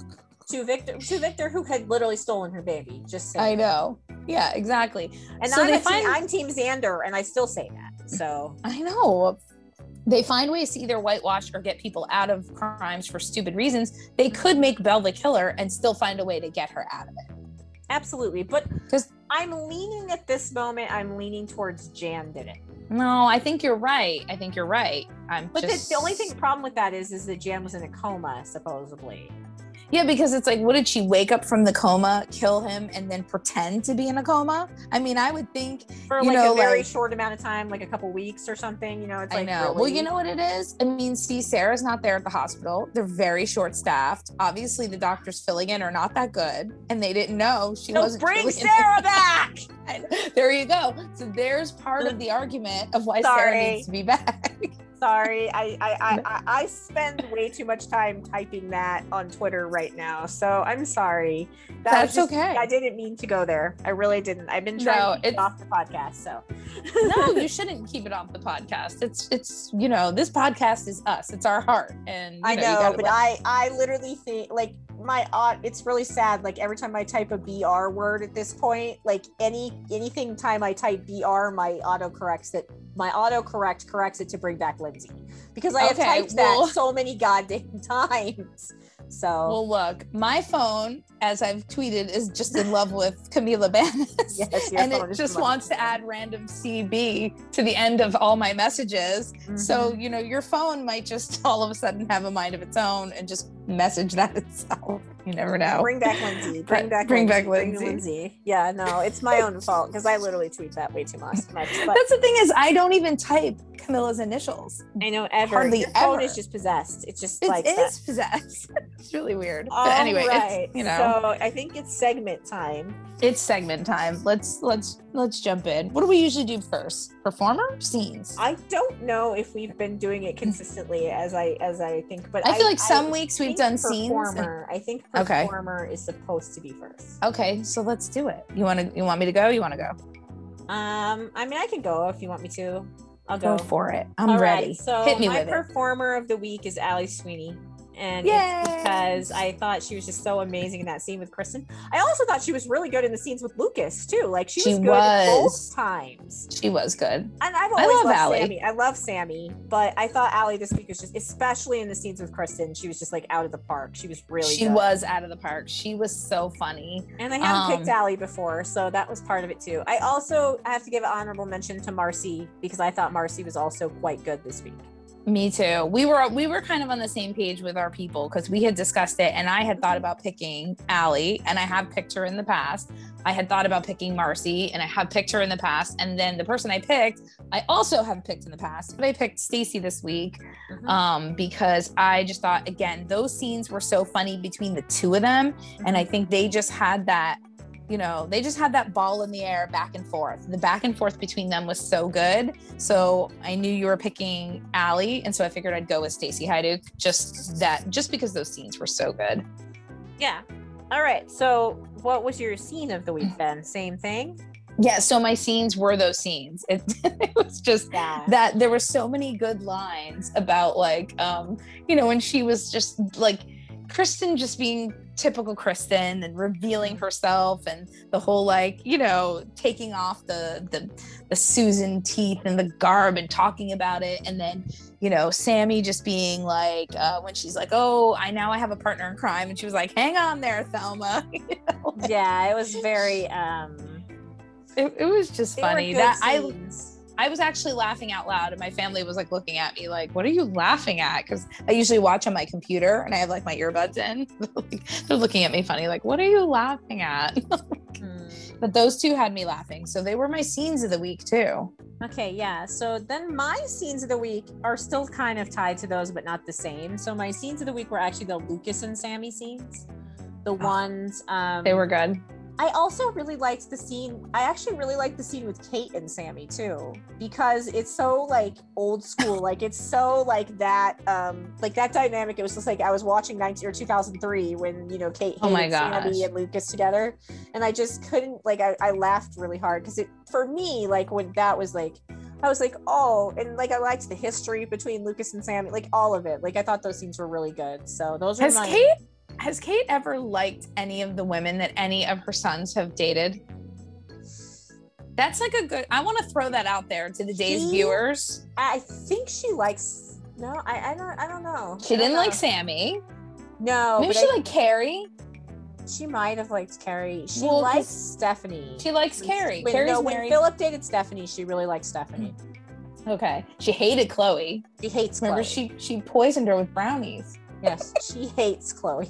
to Victor, to Victor, who had literally stolen her baby. Just saying. I know. Yeah, exactly. And So I'm, they a te- find- I'm Team Xander, and I still say that. So I know. They find ways to either whitewash or get people out of crimes for stupid reasons. They could make Belle the killer and still find a way to get her out of it. absolutely, but 'Cause- I'm leaning at this moment. I'm leaning towards Jan did it. No, I think you're right. I think you're right. I'm But just the, the only thing problem with that is, is that Jan was in a coma supposedly. Yeah, because it's like, what did she wake up from the coma, kill him, and then pretend to be in a coma? I mean, I would think For You like know, a very like- short amount of time, like a couple weeks or something, you know, it's I like know. really- Well, you know what it is? I mean, see, Sarah's not there at the hospital. They're very short staffed. Obviously, the doctors filling in are not that good, and they didn't know she So wasn't. bring truly in- Sarah back. There you go. So there's part of the argument of why Sorry. Sarah needs to be back. Sorry, I I, I I I spend way too much time typing that on Twitter right now, so I'm sorry. That That's was just, okay. I didn't mean to go there. I really didn't. I've been No, trying to keep it it's- off the podcast. So No, you shouldn't keep it off the podcast. It's it's you know, this podcast is us. It's our heart, and you I know, know, you gotta but let- I I literally think like my aunt. It's really sad. Like every time I type a B R word at this point, like any anything time I type B R, my auto corrects it. My autocorrect corrects it to bring back Lindsay because I have Okay, typed well- that so many goddamn times. So Well, look, my phone, as I've tweeted, is just in love with Camila Bannis. yes, your And phone it is just too wants much. to add random C B to the end of all my messages. So, Mhm. you know, your phone might just all of a sudden have a mind of its own and just message that itself. You never know. Bring back Lindsay. Bring back Bring Lindsay. back Bring Lindsay. Lindsay. Yeah, no, it's my own fault because I literally tweet that way too much. much but That's the thing is, I don't even type Camilla's initials. I know ever. hardly Your phone ever. is just possessed. It's just It like is possessed. It's really weird. All But anyway, right. it's, you know, So I think it's segment time. it's segment time. Let's let's let's jump in. What do we usually do first? Performer? Scenes? I don't know if we've been doing it consistently as I as I think, but I feel like some weeks we've think done scenes. and- performer. I think Okay. performer is supposed to be first. Okay, so let's do it. You want to? You want me to go? You want to go? Um, I mean, I can go if you want me to. I'll Go go. for it. I'm All ready. right, so Hit me my with it. performer of the week is Allie Sweeney. And Yay! it's because I thought she was just so amazing in that scene with Kristen. I also thought she was really good in the scenes with Lucas too. Like she, She was good was. both times. She was good. And I've I always love loved Allie. Sammy. I love Sammy, but I thought Allie this week was just, especially in the scenes with Kristen, she was just like out of the park. She was really she good. was out of the park. She was so funny. And I haven't Um, picked Allie before, so that was part of it too. I also have to give an honorable mention to Marcy because I thought Marcy was also quite good this week. Me too. We were we were kind of on the same page with our people because we had discussed it, and I had thought about picking Allie, and I have picked her in the past. I had thought about picking Marcy, and I have picked her in the past. And then the person I picked, I also have picked in the past, but I picked Stacy this week mm-hmm. um, because I just thought, again, those scenes were so funny between the two of them, mm-hmm. and I think they just had that. You know, they just had that ball in the air back and forth. The back and forth between them was so good. So I knew you were picking Allie. And so I figured I'd go with Stacy Haiduk just that, just because those scenes were so good. Yeah. All right. So what was your scene of the week then? Same thing? Yeah. So my scenes were those scenes. It, it was just yeah. that there were so many good lines about like, um, you know, when she was just like, Kristen just being typical Kristen and revealing herself and the whole like, you know, taking off the, the the Susan teeth and the garb and talking about it. And then, you know, Sammy just being like, uh, when she's like, oh, I now I have a partner in crime. And she was like, hang on there, Thelma. You know, like, yeah, it was very, um, it, it was just funny that scenes. I, I was actually laughing out loud, and my family was like looking at me like, what are you laughing at? Because I usually watch on my computer and I have like my earbuds in. They're looking at me funny, like, what are you laughing at? mm. But those two had me laughing. So they were my scenes of the week too. Okay, yeah. So then my scenes of the week are still kind of tied to those, but not the same. So my scenes of the week were actually the Lucas and Sammy scenes. The oh, ones um they were good. I also really liked the scene. I actually really liked the scene with Kate and Sammy too, because it's so like old school. Like it's so like that, um, like that dynamic. It was just like I was watching nineteen or two thousand three when, you know, Kate hated oh my Sammy and Lucas together. And I just couldn't like, I, I laughed really hard because it, for me, like when that was like, I was like, oh, and like I liked the history between Lucas and Sammy, like all of it. Like I thought those scenes were really good. So those were Has my- Kate Has Kate ever liked any of the women that any of her sons have dated? That's like a good, I want to throw that out there to the day's she, viewers. I think she likes, no, I, I don't, I don't know. She don't didn't know. like Sammy. No. Maybe she I, liked Carrie. She might have liked Carrie. She well, likes Stephanie. She likes Carrie. When, Carrie's no, when married. Philip dated Stephanie, she really liked Stephanie. Okay. She hated Chloe. She hates Remember, Chloe. she she poisoned her with brownies. Yes, she hates Chloe.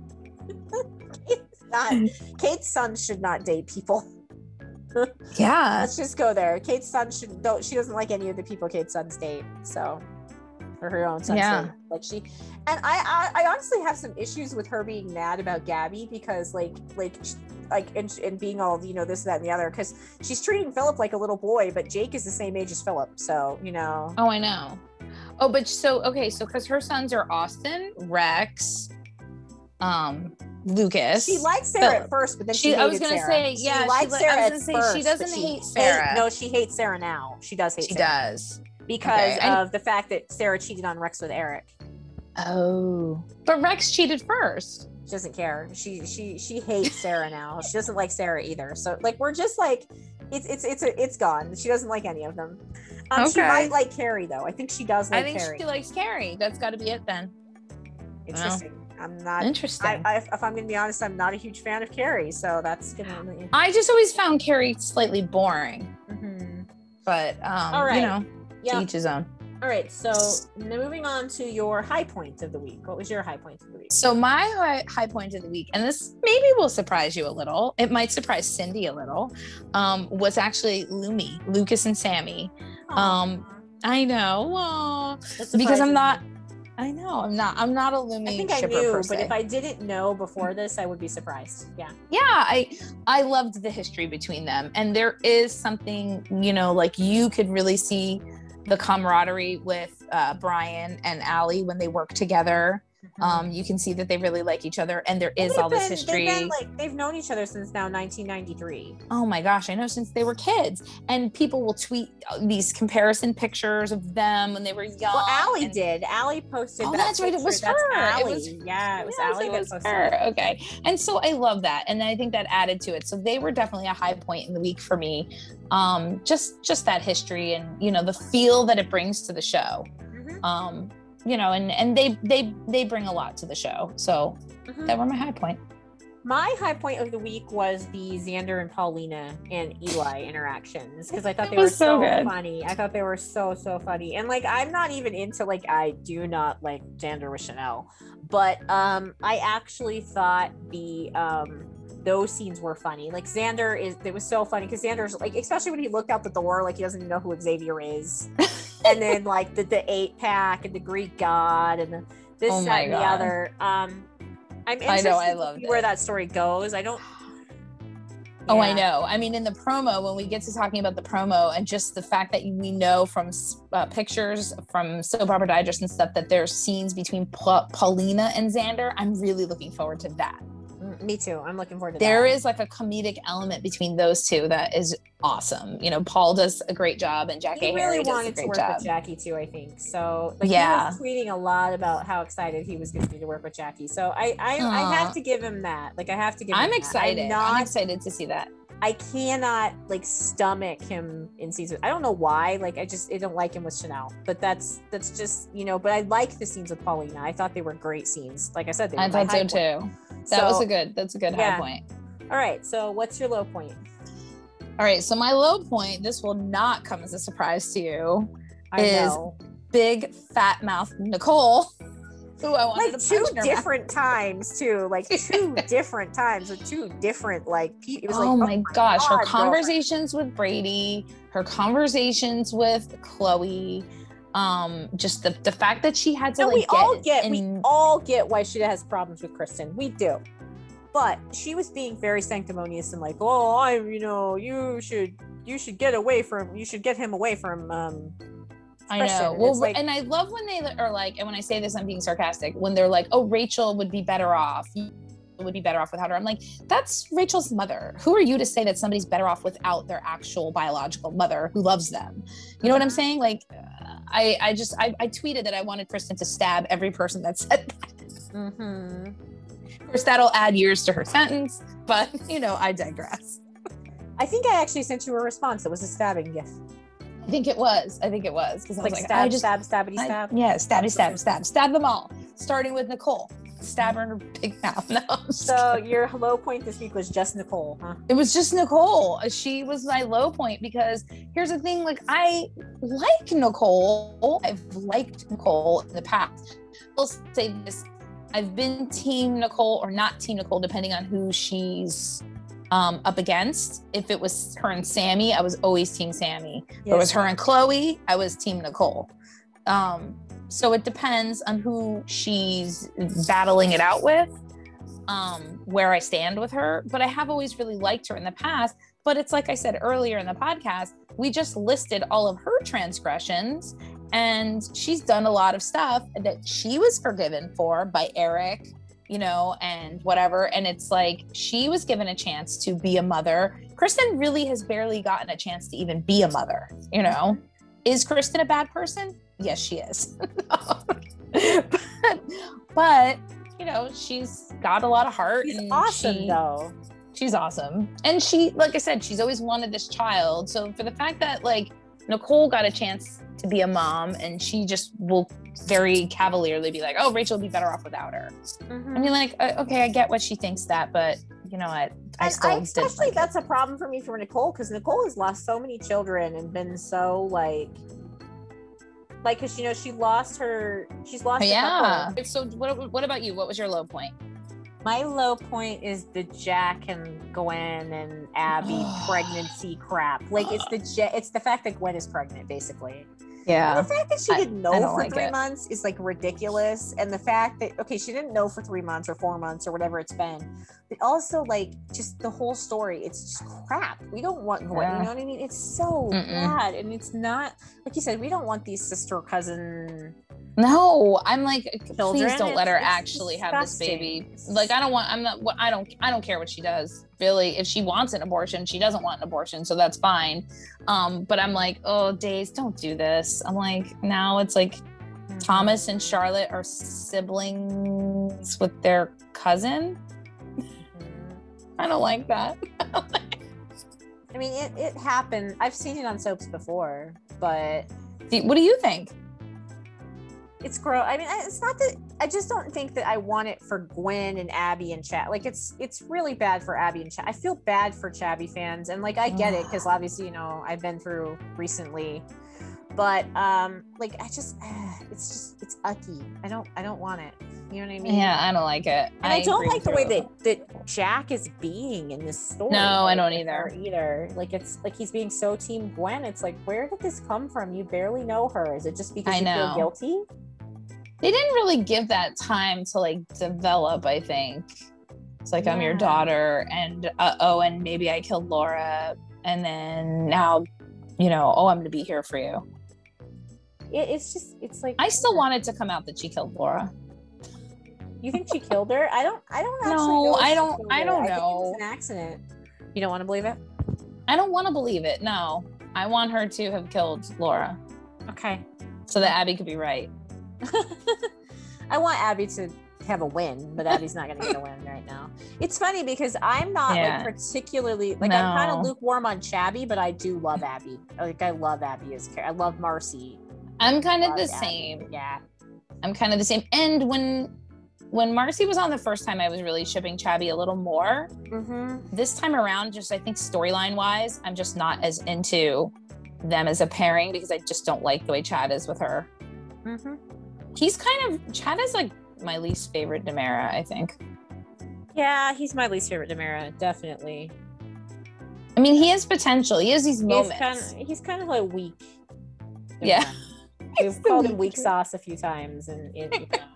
Kate's not, Kate's son should not date people. Yeah. Let's just go there. Kate's son should don't she doesn't like any of the people Kate's sons date. So for her own son's yeah. sake. Like she and I, I I honestly have some issues with her being mad about Gabby because like like like and, and being all, you know, this, that, and the other, because she's treating Philip like a little boy, but Jake is the same age as Philip. So, you know. Oh, I know. Oh, but so okay, so because her sons are Austin, Rex, um, Lucas. She liked Sarah Phillip. At first, but then she, she hated I was gonna Sarah. say, yeah, she liked she, Sarah I was at gonna say first, she doesn't she hate Sarah. Hate, no, she hates Sarah now. She does hate she Sarah. does. Because okay. of the fact that Sarah cheated on Rex with Eric. Oh. But Rex cheated first. She doesn't care. She she she hates Sarah now. She doesn't like Sarah either. So like we're just like it's it's it's a, it's gone. She doesn't like any of them. Um, okay. She might like Carrie though. I think she does like I think Carrie. she likes Carrie. That's got to be it then. Interesting. I'm not interesting. I, I, if I'm gonna be honest, I'm not a huge fan of Carrie. So that's gonna. I just always found Carrie slightly boring. Mm-hmm. But um, All right. you know, yep. to each his own. All right, so moving on to your high point of the week. What was your high point of the week? So my high, high point of the week, and this maybe will surprise you a little, it might surprise Cindy a little, um, was actually Lumi, Lucas and Sammy. Aww. Um, I know, Aww. Because I'm not, I know, I'm not, I'm not a Lumi I think I shipper knew, per but se. if I didn't know before this, I would be surprised. Yeah. Yeah, I I loved the history between them, and there is something, you know, like you could really see the camaraderie with uh, Brian and Allie when they work together. Mm-hmm. Um, you can see that they really like each other, and there is well, all this been, history. They've, been, like, they've known each other since now nineteen ninety-three. Oh my gosh, I know, since they were kids. And people will tweet these comparison pictures of them when they were young. Well, Allie and... did. Allie posted. Oh, that that's right. It was that's her. Allie. It was... Yeah, it was yes, Allie it that was posted her. it. Okay. And so I love that. And I think that added to it. So they were definitely a high point in the week for me. Um, just just that history and, you know, the feel that it brings to the show. Mm-hmm. Um, you know, and and they they they bring a lot to the show. So mm-hmm. that were my high point. My high point of the week was the Xander and Paulina and Eli interactions because I thought It they were was so so good. funny. I thought they were so so funny. And like I'm not even into like I do not like Xander with Chanel, but um I actually thought the um those scenes were funny. Like Xander is it was so funny because Xander's like especially when he looked out the door like he doesn't even know who Xavier is. And then like the the eight pack and the Greek god and the this Oh that my and the God. other. Um I'm I interested know, I to loved see where it. that story goes. I don't. Oh, I Yeah. know. I mean, in the promo, when we get to talking about the promo and just the fact that we know from uh, pictures from Soap Opera Digest and stuff that there's scenes between Pa- Paulina and Xander, I'm really looking forward to that. Mm, Me too. I'm looking forward to There that. is like a comedic element between those two that is awesome. You know, Paul does a great job and Jackie He really Harry does a wanted to great work job. with Jackie too, I think. So like Yeah. he was tweeting a lot about how excited he was going to be to work with Jackie. So I I, I Aw. have to give him that. Like I have to give him I'm that. excited. I'm I'm, not excited to see that. I cannot like stomach him in season. I don't know why. Like I just I don't like him with Chanel. But that's that's just, you know, but I like the scenes with Paulina. I thought they were great scenes. Like I said, they were I my thought so high point. too. That So, was a good, that's a good yeah. high point. All right. So what's your low point? All right. So my low point, this will not come as a surprise to you. I Is- know. Big fat mouth Nicole, who I wanted Like to two punch in her mouth. different times too. Like two different times with two different like pe- it was like Oh my gosh, her God, conversations with Brady, her conversations with Chloe, um, just the, the fact that she had to No, like we all get get we in- all get why she has problems with Kristen. We do. But she was being very sanctimonious and like, oh, I, you know, you should, you should get away from, you should get him away from. Um, I Kristen. know. And Well, it's like- and I love when they are like, and when I say this, I'm being sarcastic. When they're like, "Oh, Rachel would be better off. You would be better off without her." I'm like, that's Rachel's mother. Who are you to say that somebody's better off without their actual biological mother who loves them? You know what I'm saying? Like, uh, I, I just, I, I tweeted that I wanted Kristen to stab every person that said that. Mm-hmm. Of course, that'll add years to her sentence, but you know, I digress. I think I actually sent you a response. It was a stabbing gift. I think it was. I think it was because I was Like, like, stab, I just, stab, stabbity, I- stab. yeah, stabby, stab, stab, stab them all, starting with Nicole. Stab her in her big mouth. No, I'm just So kidding. your low point this week was just Nicole, huh? It was just Nicole. She was my low point because here's the thing: like I like Nicole. I've liked Nicole in the past. I'll say this: I've been Team Nicole or not Team Nicole, depending on who she's um, up against. If it was her and Sammy, I was always Team Sammy. If it was her and Chloe, I was Team Nicole. Um, so it depends on who she's battling it out with, um, where I stand with her. But I have always really liked her in the past. But it's like I said earlier in the podcast, we just listed all of her transgressions, and she's done a lot of stuff that she was forgiven for by Eric, you know, and whatever. And it's like she was given a chance to be a mother. Kristen really has barely gotten a chance to even be a mother, you know. Is Kristen a bad person? Yes, she is. but, but, you know, she's got a lot of heart. She's and awesome she- though. She's awesome. And she, like I said, she's always wanted this child. So for the fact that like Nicole got a chance to be a mom and she just will very cavalierly be like, oh, Rachel would be better off without her. Mhm. I mean, like, uh, okay, I get what she thinks that, but you know what? I And still I, did especially like it. that's a problem for me for Nicole because Nicole has lost so many children and been so like, like, cause you know she lost her, she's lost. a Yeah. couple. So what, what about you? What was your low point? My low point is the Jack and Gwen and Abby pregnancy crap. Like it's the Ja- it's the fact that Gwen is pregnant basically. Yeah. And the fact that she I- didn't I know don't for like three it. months is like ridiculous. And the fact that okay, she didn't know for three months or four months or whatever it's been, but also like just the whole story, it's just crap. We don't want Gwen. Yeah. You know what I mean? It's so Mm-mm. bad, and it's not like you said. We don't want these sister cousin. No, I'm like, Children, please don't let her it's- it's actually have this disgusting. baby. Like, I don't want, I'm not, I don't, I don't care what she does. Really, if she wants an abortion, she doesn't want an abortion, so that's fine. Um, but I'm like, oh, Days, don't do this. I'm like, now it's like Thomas and Charlotte are siblings with their cousin. Mhm. I don't like that. I mean, it, it happened. I've seen it on soaps before, but See, what do you think? it's gross. I mean, it's not that I just don't think that I want it for Gwen and Abby and Chad. Like it's it's really bad for Abby and Chad. I feel bad for Chabby fans, and like I get it because obviously you know I've been through recently, but um like I just it's just it's ucky. I don't I don't want it. You know what I mean? Yeah, I don't like it. And I, I don't like the way that that Jack is being in this story. No, like, I don't either. Either like it's like he's being so Team Gwen. It's like, where did this come from? You barely know her. Is it just because I you know. feel guilty? They didn't really give that time to like develop. I think it's like yeah. I'm your daughter, and uh, oh, and maybe I killed Laura, and then now, you know, oh, I'm gonna be here for you. It, it's just it's like I still wanted to come out that she killed Laura. You think she killed her? I don't. I don't actually. No, know I don't. I don't her. know. I think it was an accident. You don't want to believe it? I don't want to believe it. No, I want her to have killed Laura. Okay. So that Abby could be right. I want Abby to have a win, but Abby's not going to get a win right now. It's funny because I'm not yeah. like particularly like no. I'm kind of lukewarm on Chabby, but I do love Abby. Like I love Abby as character. I love Marcy. I'm kind of the Abby. same. Yeah. I'm kind of the same. And when when Marcy was on the first time, I was really shipping Chabby a little more. Mm-hmm. This time around, just I think storyline wise, I'm just not as into them as a pairing because I just don't like the way Chad is with her. Mm-hmm. He's kind of Chad is like my least favorite Demera, I think. Yeah, he's my least favorite Demera, definitely. I mean, he has potential. He has these He's moments. kind of he's kind of like weak. Yeah. We've called him weak sauce a few times, and it, you know.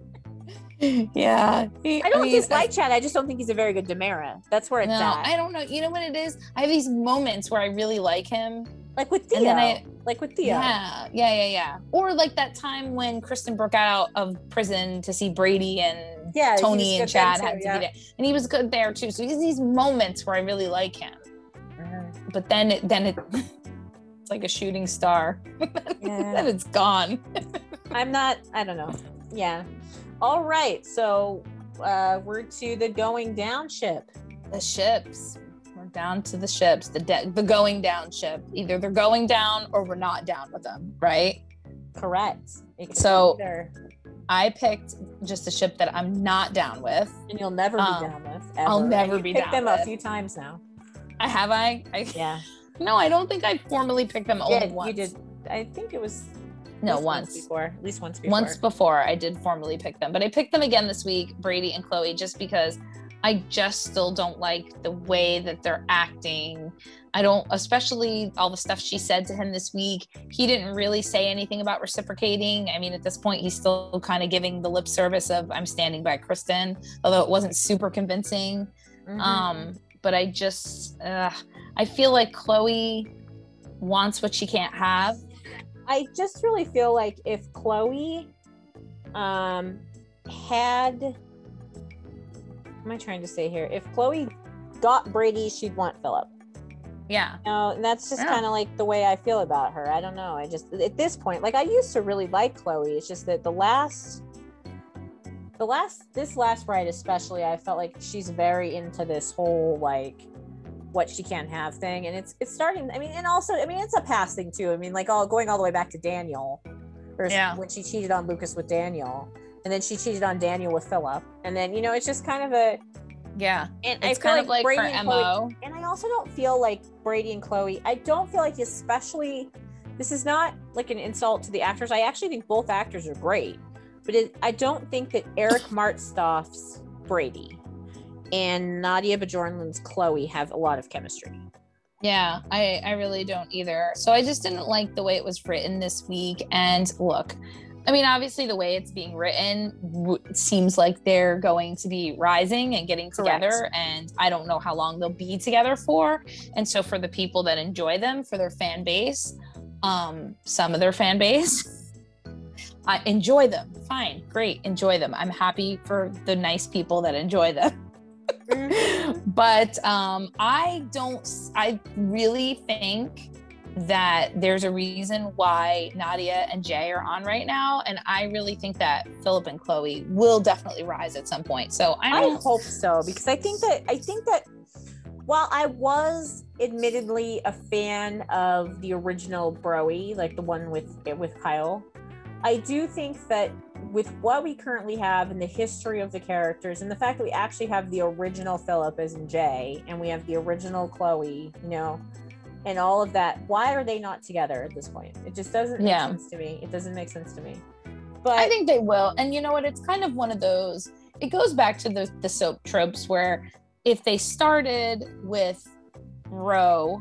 Yeah. He, I don't I mean, dislike Chad. I just don't think he's a very good Demera. That's where it's no, at. I don't know. You know what it is? I have these moments where I really like him. Like with Theo. And then I, like with Theo. Yeah, yeah, yeah, yeah. Or like that time when Kristen broke out of prison to see Brady and yeah, Tony and Chad had to yeah. be there. And he was good there too. So he has these moments where I really like him. Mm-hmm. But then it, then it, it's like a shooting star. Yeah. Then it's gone. I'm not, I don't know. Yeah. All right. So uh, we're to the going down ship. The ships. We're down to the ships, the de- the going down ship. Either they're going down or we're not down with them, right? Correct. So I picked just a ship that I'm not down with. And you'll never be um, down with. Ever. I'll never and be picked down them with. a few times now. I have I? I Yeah. No, I don't think I formally picked them only yeah, once. You did. I think it was No, once. once. before. At least once before. Once before I did formally pick them, but I picked them again this week, Brady and Chloe, just because I just still don't like the way that they're acting. I don't, especially all the stuff she said to him this week. He didn't really say anything about reciprocating. I mean, at this point, he's still kind of giving the lip service of I'm standing by Kristen, although it wasn't super convincing. Mm-hmm. Um, but I just, uh, I feel like Chloe wants what she can't have. I just really feel like if Chloe um, had, what am I trying to say here? If Chloe got Brady, she'd want Philip. Yeah. No, and that's just Yeah. kind of like the way I feel about her. I don't know. I just, at this point, like I used to really like Chloe. It's just that the last, the last, this last ride especially, I felt like she's very into this whole like, what she can't have thing, and it's it's starting. I mean, and also, I mean, it's a past thing too. I mean, like all going all the way back to Daniel, or Yeah. when she cheated on Lucas with Daniel, and then she cheated on Daniel with Philip, and then you know, it's just kind of a Yeah. and It's I feel kind like of like Brady her and M O. Chloe, and I also don't feel like Brady and Chloe. I don't feel like, especially, this is not like an insult to the actors. I actually think both actors are great, but it, I don't think that Eric Martstoff's Brady and Nadia Bjornland's Chloe have a lot of chemistry. Yeah, I, I really don't either. So I just didn't like the way it was written this week. And look, I mean, obviously the way it's being written w- seems like they're going to be rising and getting together. Correct. And I don't know how long they'll be together for. And so for the people that enjoy them, for their fan base, um, some of their fan base, I enjoy them. Fine, great, enjoy them. I'm happy for the nice people that enjoy them. But um, I don't, I really think that there's a reason why Nadia and Jay are on right now. And I really think that Philip and Chloe will definitely rise at some point. So I, I don't, hope so, because I think that I think that while I was admittedly a fan of the original Broy, like the one with with Kyle, I do think that with what we currently have and the history of the characters and the fact that we actually have the original Philip as in Jay and we have the original Chloe, you know, and all of that, why are they not together at this point? It just doesn't make Yeah. sense to me. It doesn't make sense to me. But I think they will. And you know what? It's kind of one of those, it goes back to the, the soap tropes where if they started with Ro,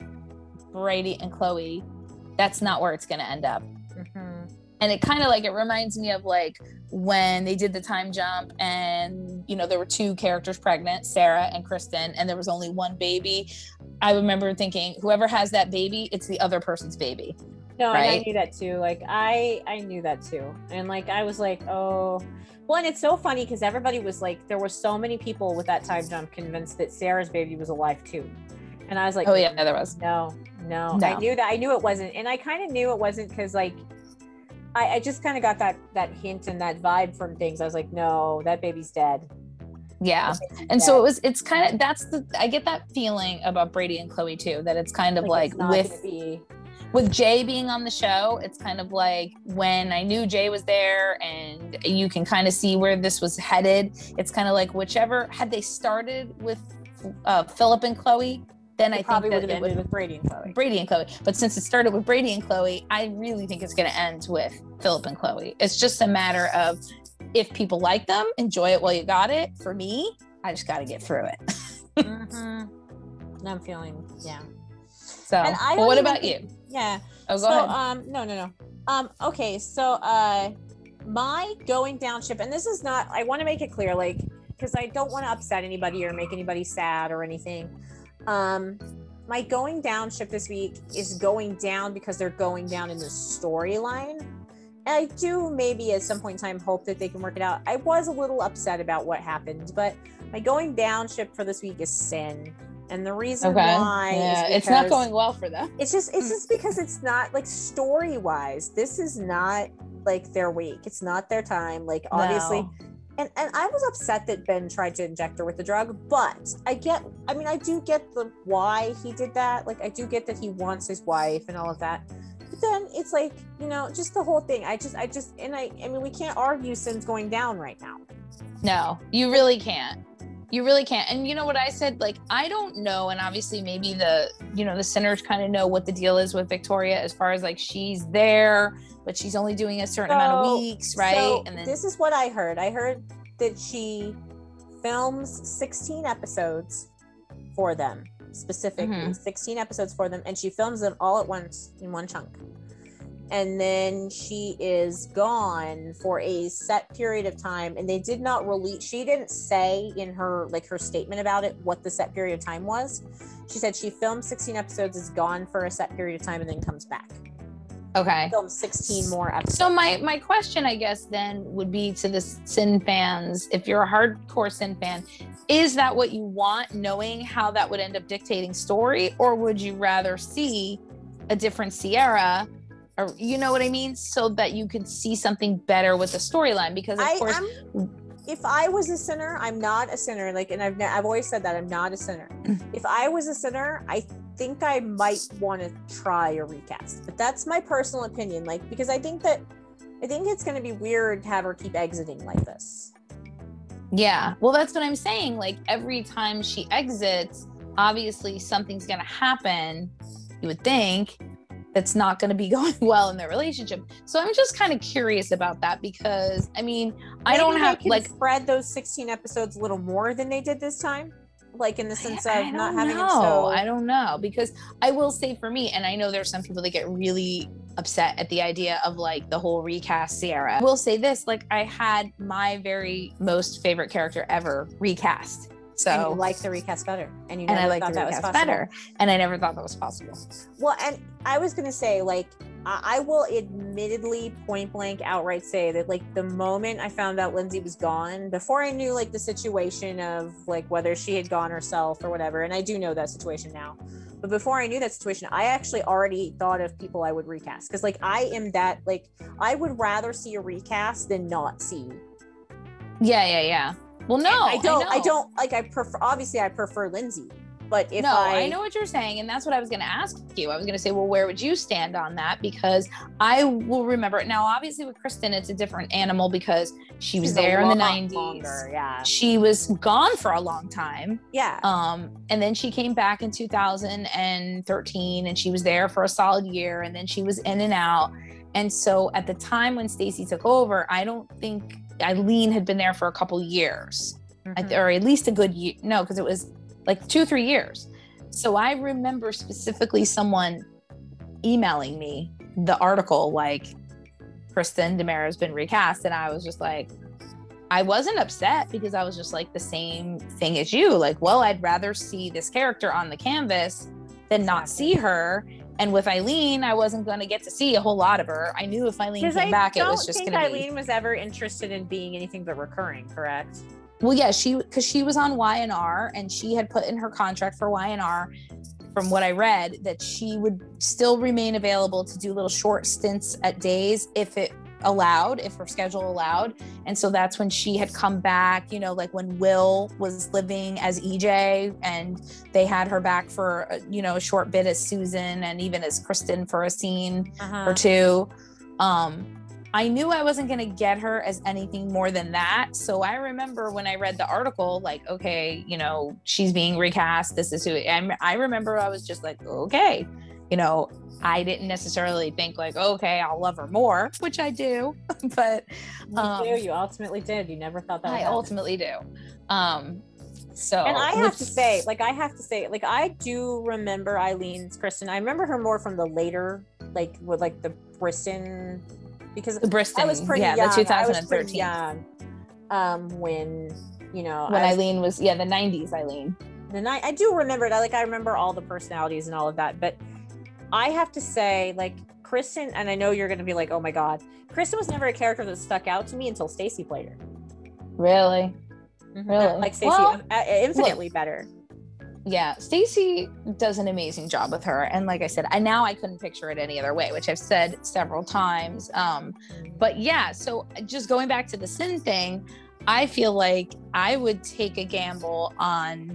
Brady, and Chloe, that's not where it's going to end up. Mhm. And it kind of like, it reminds me of like when they did the time jump and, you know, there were two characters pregnant, Sarah and Kristen, and there was only one baby. I remember thinking, whoever has that baby, it's the other person's baby. No, and I Right. knew that too. Like I, I knew that too. And like, I was like, oh, well, and it's so funny because everybody was like, there were so many people with that time jump convinced that Sarah's baby was alive too. And I was like, Oh yeah, there was. no, no, No. I knew that. I knew it wasn't. And I kind of knew it wasn't because like, I, I just kind of got that, that hint and that vibe from things. I was like, no, that baby's dead. Yeah. That baby's And so dead. it was, it's kind of, that's the, I get that feeling about Brady and Chloe too, that it's kind of like, it's not with, gonna be. with Jay being on the show, it's kind of like when I knew Jay was there and you can kind of see where this was headed. It's kind of like whichever, had they started with uh, Philip and Chloe, then It I think probably that would have it ended would with Brady and Chloe. Brady and Chloe. But since it started with Brady and Chloe, I really think it's going to end with Philip and Chloe. It's just a matter of if people like them, enjoy it while you got it. For me, I just got to get through it. mm-hmm. I'm feeling, yeah. So, And I well, don't what even about think- you? Yeah. Oh, go so, ahead. um, no, no, no. Um, okay, so uh, my going down ship, and this is not, I want to make it clear, like, because I don't want to upset anybody or make anybody sad or anything. Um, my going down ship this week is going down because they're going down in the storyline. And I do maybe at some point in time hope that they can work it out. I was a little upset about what happened, but my going down ship for this week is Sin. And the reason Okay. why Yeah, is it's not because- going well for them. it's just it's just because it's not like story wise, this is not like their week, it's not their time, like obviously. No. and and I was upset that Ben tried to inject her with the drug, but I get, I mean, I do get the why he did that, like I do get that he wants his wife and all of that, but then it's like, you know, just the whole thing, I just I just and I I mean, we can't argue Sin's going down right now. No, you really can't. You really can't. And you know what I said? Like, I don't know. And obviously maybe the, you know, the Sinners kind of know what the deal is with Victoria as far as like, she's there, but she's only doing a certain amount of So- weeks, right? So and then this is what I heard. I heard that she films sixteen episodes for them, specifically Mhm. sixteen episodes for them, and she films them all at once in one chunk. And then she is gone for a set period of time, and they did not release, she didn't say in her like her statement about it what the set period of time was. She said she filmed sixteen episodes, is gone for a set period of time, and then comes back. okay. Films sixteen more episodes. So my my question, I guess, then would be to the Sin fans, if you're a hardcore Sin fan, is that what you want, knowing how that would end up dictating story, or would you rather see a different Sierra, or you know what I mean, so that you could see something better with the storyline? Because of I, course, I'm, if I was a sinner, I'm not a sinner. Like, and I've ne- I've always said that I'm not a sinner. If I was a sinner, I think I might want to try a recast. But that's my personal opinion. Like, because I think that I think it's going to be weird to have her keep exiting like this. yeah. Well, that's what I'm saying. Like every time she exits, obviously something's gonna happen. You would think that's not going to be going well in their relationship. So I'm just kind of curious about that because I mean, I Maybe don't they have can like spread those sixteen episodes a little more than they did this time. Like in the sense I, of I not don't having know. it so. I don't know because I will say for me, and I know there's some people that get really upset at the idea of like the whole recast Sierra. I will say this, like I had my very most favorite character ever recast. So And you like the recast better, and you and never I like thought the that was recast possible. better, and I never thought that was possible. Well, and I was gonna say, like, I, I will admittedly point blank outright say that, like, the moment I found out Lindsay was gone, before I knew like the situation of like whether she had gone herself or whatever, and I do know that situation now, but before I knew that situation, I actually already thought of people I would recast because, like, I am that like I would rather see a recast than not see. Yeah, yeah, yeah. Well, no, I don't. I, know. don't like. I prefer. Obviously, I prefer Lindsay, But if no, I, I know what you're saying, and that's what I was going to ask you. I was going to say, well, where would you stand on that? Because I will remember it. Now, obviously, with Kristen, it's a different animal because she was she's there a in the lot nineties. longer, yeah, She was gone for a long time. yeah. Um, and then she came back in two thousand thirteen, and she was there for a solid year, and then she was in and out. And so at the time when Stacey took over, I don't think Eileen had been there for a couple years, Mhm. or at least a good year. No, because it was like two, three years. So I remember specifically someone emailing me the article, like, Kristen DiMera has been recast. And I was just like, I wasn't upset because I was just like the same thing as you. Like, well, I'd rather see this character on the canvas than not see her. And with Eileen, I wasn't going to get to see a whole lot of her. I knew if Eileen came I back, it don't was just think going to be. Eileen was ever interested in being anything but recurring, correct? Well, yeah, she because she was on Y and R, and she had put in her contract for Y and R, from what I read, that she would still remain available to do little short stints at days if it allowed, if her schedule allowed. And so that's when she had come back, you know, like when Will was living as E J, and they had her back for, you know, a short bit as Susan, and even as Kristen for a scene Uh-huh. or two. Um, I knew I wasn't going to get her as anything more than that. So I remember when I read the article, like, okay, you know, she's being recast. This is who I, I remember. I was just like, okay, you know, I didn't necessarily think like, okay, I'll love her more, which I do, but um, you do. You ultimately did. You never thought that. I ultimately do. Um, so, and I have which, to say, like, I have to say, like, I do remember Eileen's Kristen. I remember her more from the later, like, with like the Briston, because the Briston, I was pretty yeah, young. the two thousand thirteen. I was pretty young, um, when you know when I was, Eileen was, yeah, the nineties Eileen. the night I do remember it. I like I remember all the personalities and all of that, but I have to say, like, Kristen, and I know you're going to be like, oh my god, Kristen was never a character that stuck out to me until Stacey played her. Really? Mm-hmm. Really? Like Stacey, Well, uh, infinitely look, better. Yeah, Stacey does an amazing job with her, and like I said, I now I couldn't picture it any other way, which I've said several times. Um, but yeah, so just going back to the Sin thing, I feel like I would take a gamble on,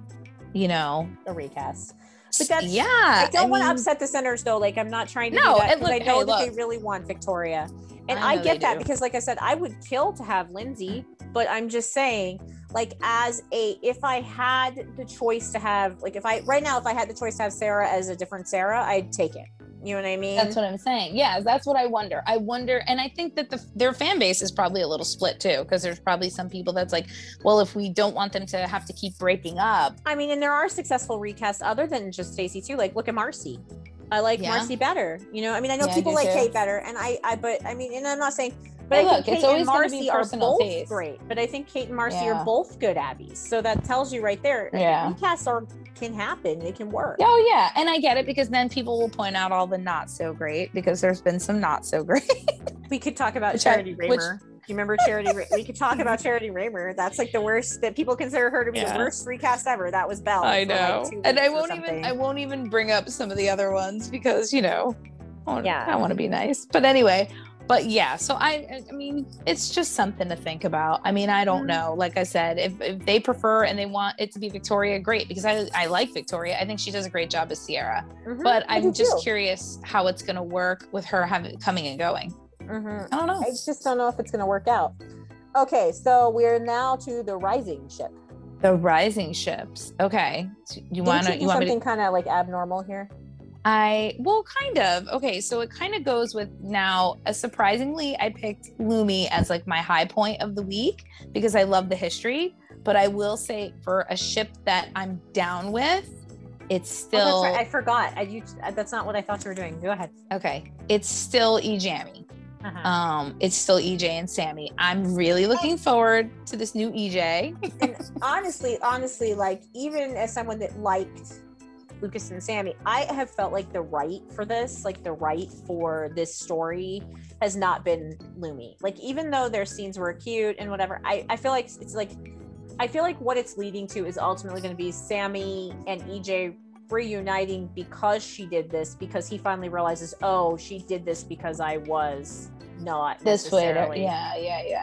you know, A recast. But that's, yeah. I don't I want to mean, upset the centers though. Like, I'm not trying to No, do that and because I look- know hey, that they look. really want Victoria. And I I, know get they that do. because, like I said, I would kill to have Lindsay, but I'm just saying, like, as a, if I had the choice to have, like, if I, right now, if I had the choice to have Sarah as a different Sarah, I'd take it. You know what I mean? That's what I'm saying. Yeah, that's what I wonder. I wonder, and I think that the, their fan base is probably a little split too, because there's probably some people that's like, well, if we don't want them to have to keep breaking up. I mean, and there are successful recasts other than just Stacey too. Like, look at Marcy. I like Yeah. Marcy better. You know, I mean, I know Yeah, I people do like too. Kate better, and I, I, but I mean, and I'm not saying, but Hey, I look, think it's Kate always and gonna be Marcy are personal both taste. great. But I think Kate and Marcy Yeah. are both good Abbeys. So that tells you right there. Like, Yeah. recasts are can happen. They can work. Oh yeah, and I get it, because then people will point out all the not so great, because there's been some not so great. We could talk about Which I- Charity which- Raymer. Do you remember Charity? Ra- we could talk about Charity Raymer. That's like the worst that people consider her to be Yeah. the worst recast ever. That was Belle. I for, like, know, two and I weeks or won't even something. I won't even bring up some of the other ones, because you know, I want, Yeah. I want to be nice. But anyway, but yeah, so I I mean, it's just something to think about. I mean, I don't Mhm. know. Like I said, if, if they prefer and they want it to be Victoria, great, because I I like Victoria. I think she does a great job as Sierra. Mhm. But I do I'm just too. curious how it's going to work with her having coming and going. Mhm. I don't know. I just don't know if it's going to work out. Okay, so we're now to the Rising ship. The rising ships. Okay. So you Didn't want to you do you want me to something kind of like abnormal here? I well, kind of. Okay, so it kind of goes with now. Uh, surprisingly, I picked Lumi as like my high point of the week because I love the history. But I will say, for a ship that I'm down with, it's still Oh, that's right. I forgot. I you, that's not what I thought you were doing. Go ahead. okay. It's still E Jammy. Uh-huh. Um, it's still E J and Sammy. I'm really looking forward to this new E J. And honestly, honestly, like, even as someone that liked Lucas and Sammy, I have felt like the right for this, like the right for this story has not been Lumi. Like, even though their scenes were cute and whatever, I, I feel like it's like, I feel like what it's leading to is ultimately going to be Sammy and E J reuniting because she did this, because he finally realizes, oh, she did this because I was not This way, to, necessarily. yeah, yeah, yeah.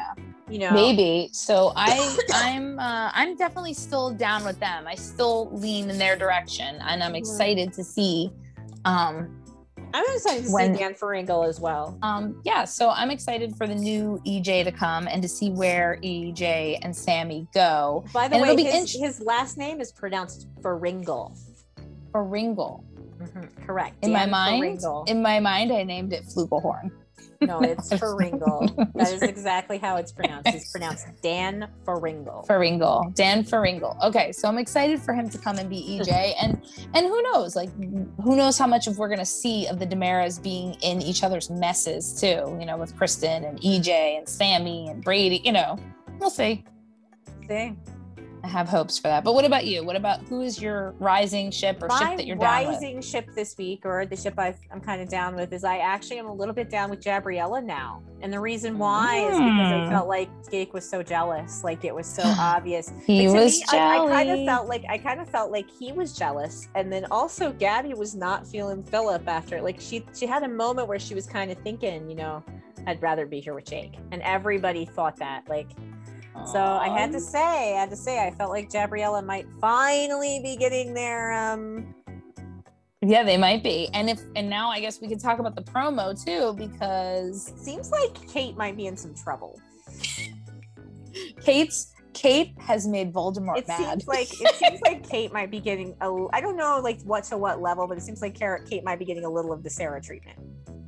You know, maybe. So I, I'm, uh, I'm definitely still down with them. I still lean in their direction, and I'm excited to see. Um, I'm excited to when, see Dan Ferrigno as well. Um, yeah, so I'm excited for the new E J to come and to see where E J and Sammy go. By the and way, be his, int- his last name is pronounced Ferrigno. Ferrigno. Mm-hmm. Correct. In Dan my mind, Ferrigno. in my mind, I named it Flugelhorn. No, it's Ferrigno. That is exactly how it's pronounced. It's pronounced Dan Ferrigno. Ferrigno. Dan Ferrigno. Okay, so I'm excited for him to come and be E J, and and who knows, like who knows how much of we're gonna see of the DiMeras being in each other's messes too. You know, with Kristen and E J and Sammy and Brady. You know, we'll see. See. I have hopes for that. But what about you? What about who is your rising ship or My ship that you're down with? rising ship this week, or the ship I've, I'm kind of down with, is I actually am a little bit down with Gabriella now. And the reason why mm. is because I felt like Jake was so jealous. Like it was so obvious. He but to was me, jelly. I, I kind of felt like I kind of felt like he was jealous. And then also Gabby was not feeling Philip after. Like she she had a moment where she was kind of thinking, you know, I'd rather be here with Jake. And everybody thought that. Like So I had to say, I had to say, I felt like Gabriella might finally be getting their. Um... Yeah, they might be, and if and now I guess we could talk about the promo too, because it seems like Kate might be in some trouble. Kate's Kate has made Voldemort it mad. Seems like it seems like Kate might be getting a. I don't know, like what to what level, but it seems like Kate might be getting a little of the Sarah treatment.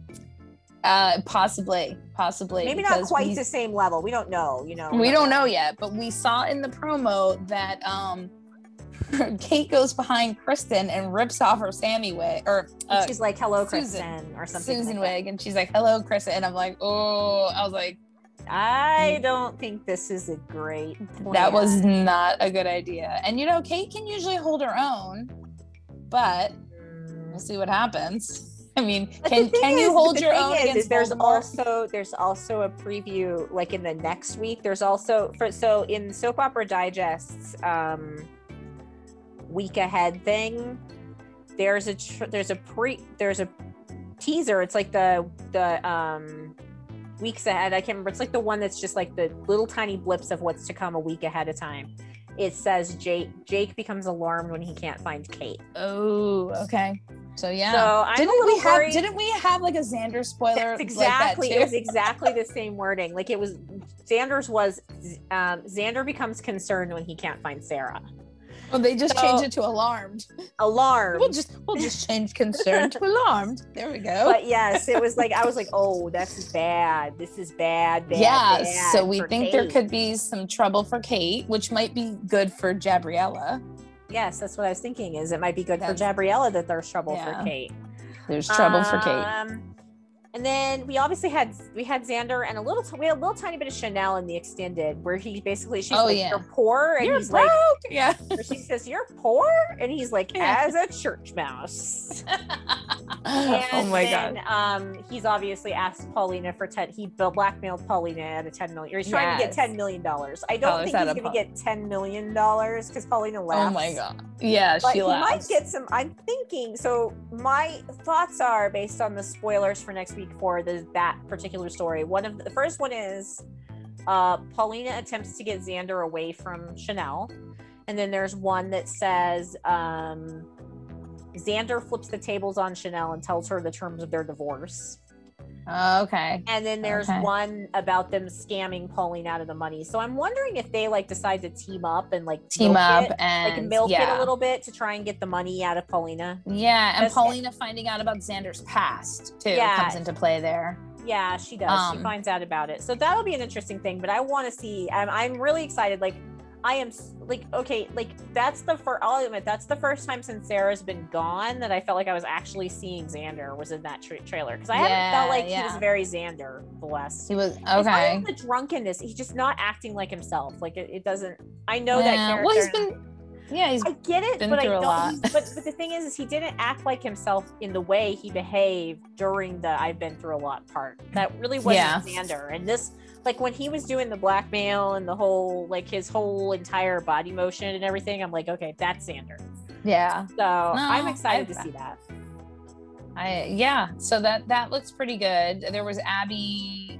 Uh, possibly, possibly. Maybe not quite we, the same level. We don't know, you know. We, we don't know. know yet, but we saw in the promo that um, Kate goes behind Kristen and rips off her Sammy wig, or uh, she's like, "Hello, Susan, Kristen," or something. Susan like wig, and she's like, "Hello, Kristen," and I'm like, "Oh," I was like, "I don't think this is a great plan." That was not a good idea. And you know, Kate can usually hold her own, but mm. we'll see what happens. I mean, but can can is, you hold your own is, against is there's Voldemort? also there's also a preview like in the next week. There's also for so in Soap Opera Digest's um, week ahead thing. There's a tr- there's a pre there's a teaser. It's like the the um, weeks ahead. I can't remember. It's like the one that's just like the little tiny blips of what's to come a week ahead of time. It says Jake Jake becomes alarmed when he can't find Kate. Oh, okay. So yeah, so I'm didn't a little we have worried. didn't we have like a Xander spoiler? That's exactly, like that too? It was exactly the same wording. Like it was Xander's was um, Xander becomes concerned when he can't find Sarah. Well, they just so, changed it to alarmed. Alarmed. We'll just we'll just change concerned to alarmed. There we go. But yes, it was like I was like, oh, this bad. This is bad. bad yeah. Bad so we think Kate. there could be some trouble for Kate, which might be good for Gabriella. Yes, that's what I was thinking. Is it might be good that's, for Gabriella that there's trouble yeah. for Kate. There's trouble um, for Kate. And then we obviously had we had Xander and a little we had a little tiny bit of Chanel in the extended where he basically she's oh, like yeah. you're poor and you're he's broke. like yeah she says you're poor and he's like yeah. as a church mouse. oh my then, god. Um, he's obviously asked Paulina for ten. He blackmailed Paulina at a ten million. Or he's trying yes. to get ten million dollars. I don't think he's going to Paul- get ten million dollars because Paulina left. Oh my god. Yeah, but she he laughs. might get some. I'm thinking. So my thoughts are based on the spoilers for next week for the that particular story. One of the, the first one is uh, Paulina attempts to get Xander away from Chanel, and then there's one that says. Um, Xander flips the tables on Chanel and tells her the terms of their divorce. Uh, okay. And then there's okay. one about them scamming Pauline out of the money. So I'm wondering if they like decide to team up and like team up it, and like milk yeah. it a little bit to try and get the money out of Paulina. Yeah, and That's Paulina it. finding out about Xander's past too yeah. comes into play there. Yeah, she does. Um, she finds out about it. So that'll be an interesting thing. But I want to see. I'm I'm really excited. Like. I am like, okay, like that's the first, I'll admit, that's the first time since Sarah's been gone that I felt like I was actually seeing Xander was in that tra- trailer. Cause I yeah, haven't felt like yeah. he was very Xander the last. He was, okay. It's not even the drunkenness. He's just not acting like himself. Like it, it doesn't, I know yeah. that character. Well, he's been, yeah, he's I get it, been but I through don't, a lot. but, but the thing is, is he didn't act like himself in the way he behaved during the I've been through a lot part. That really wasn't yeah. Xander. And this, like when he was doing the blackmail and the whole like his whole entire body motion and everything, I'm like, okay, that's Xander. Yeah. So no, I'm excited I've, to see that. I yeah. So that that looks pretty good. There was Abby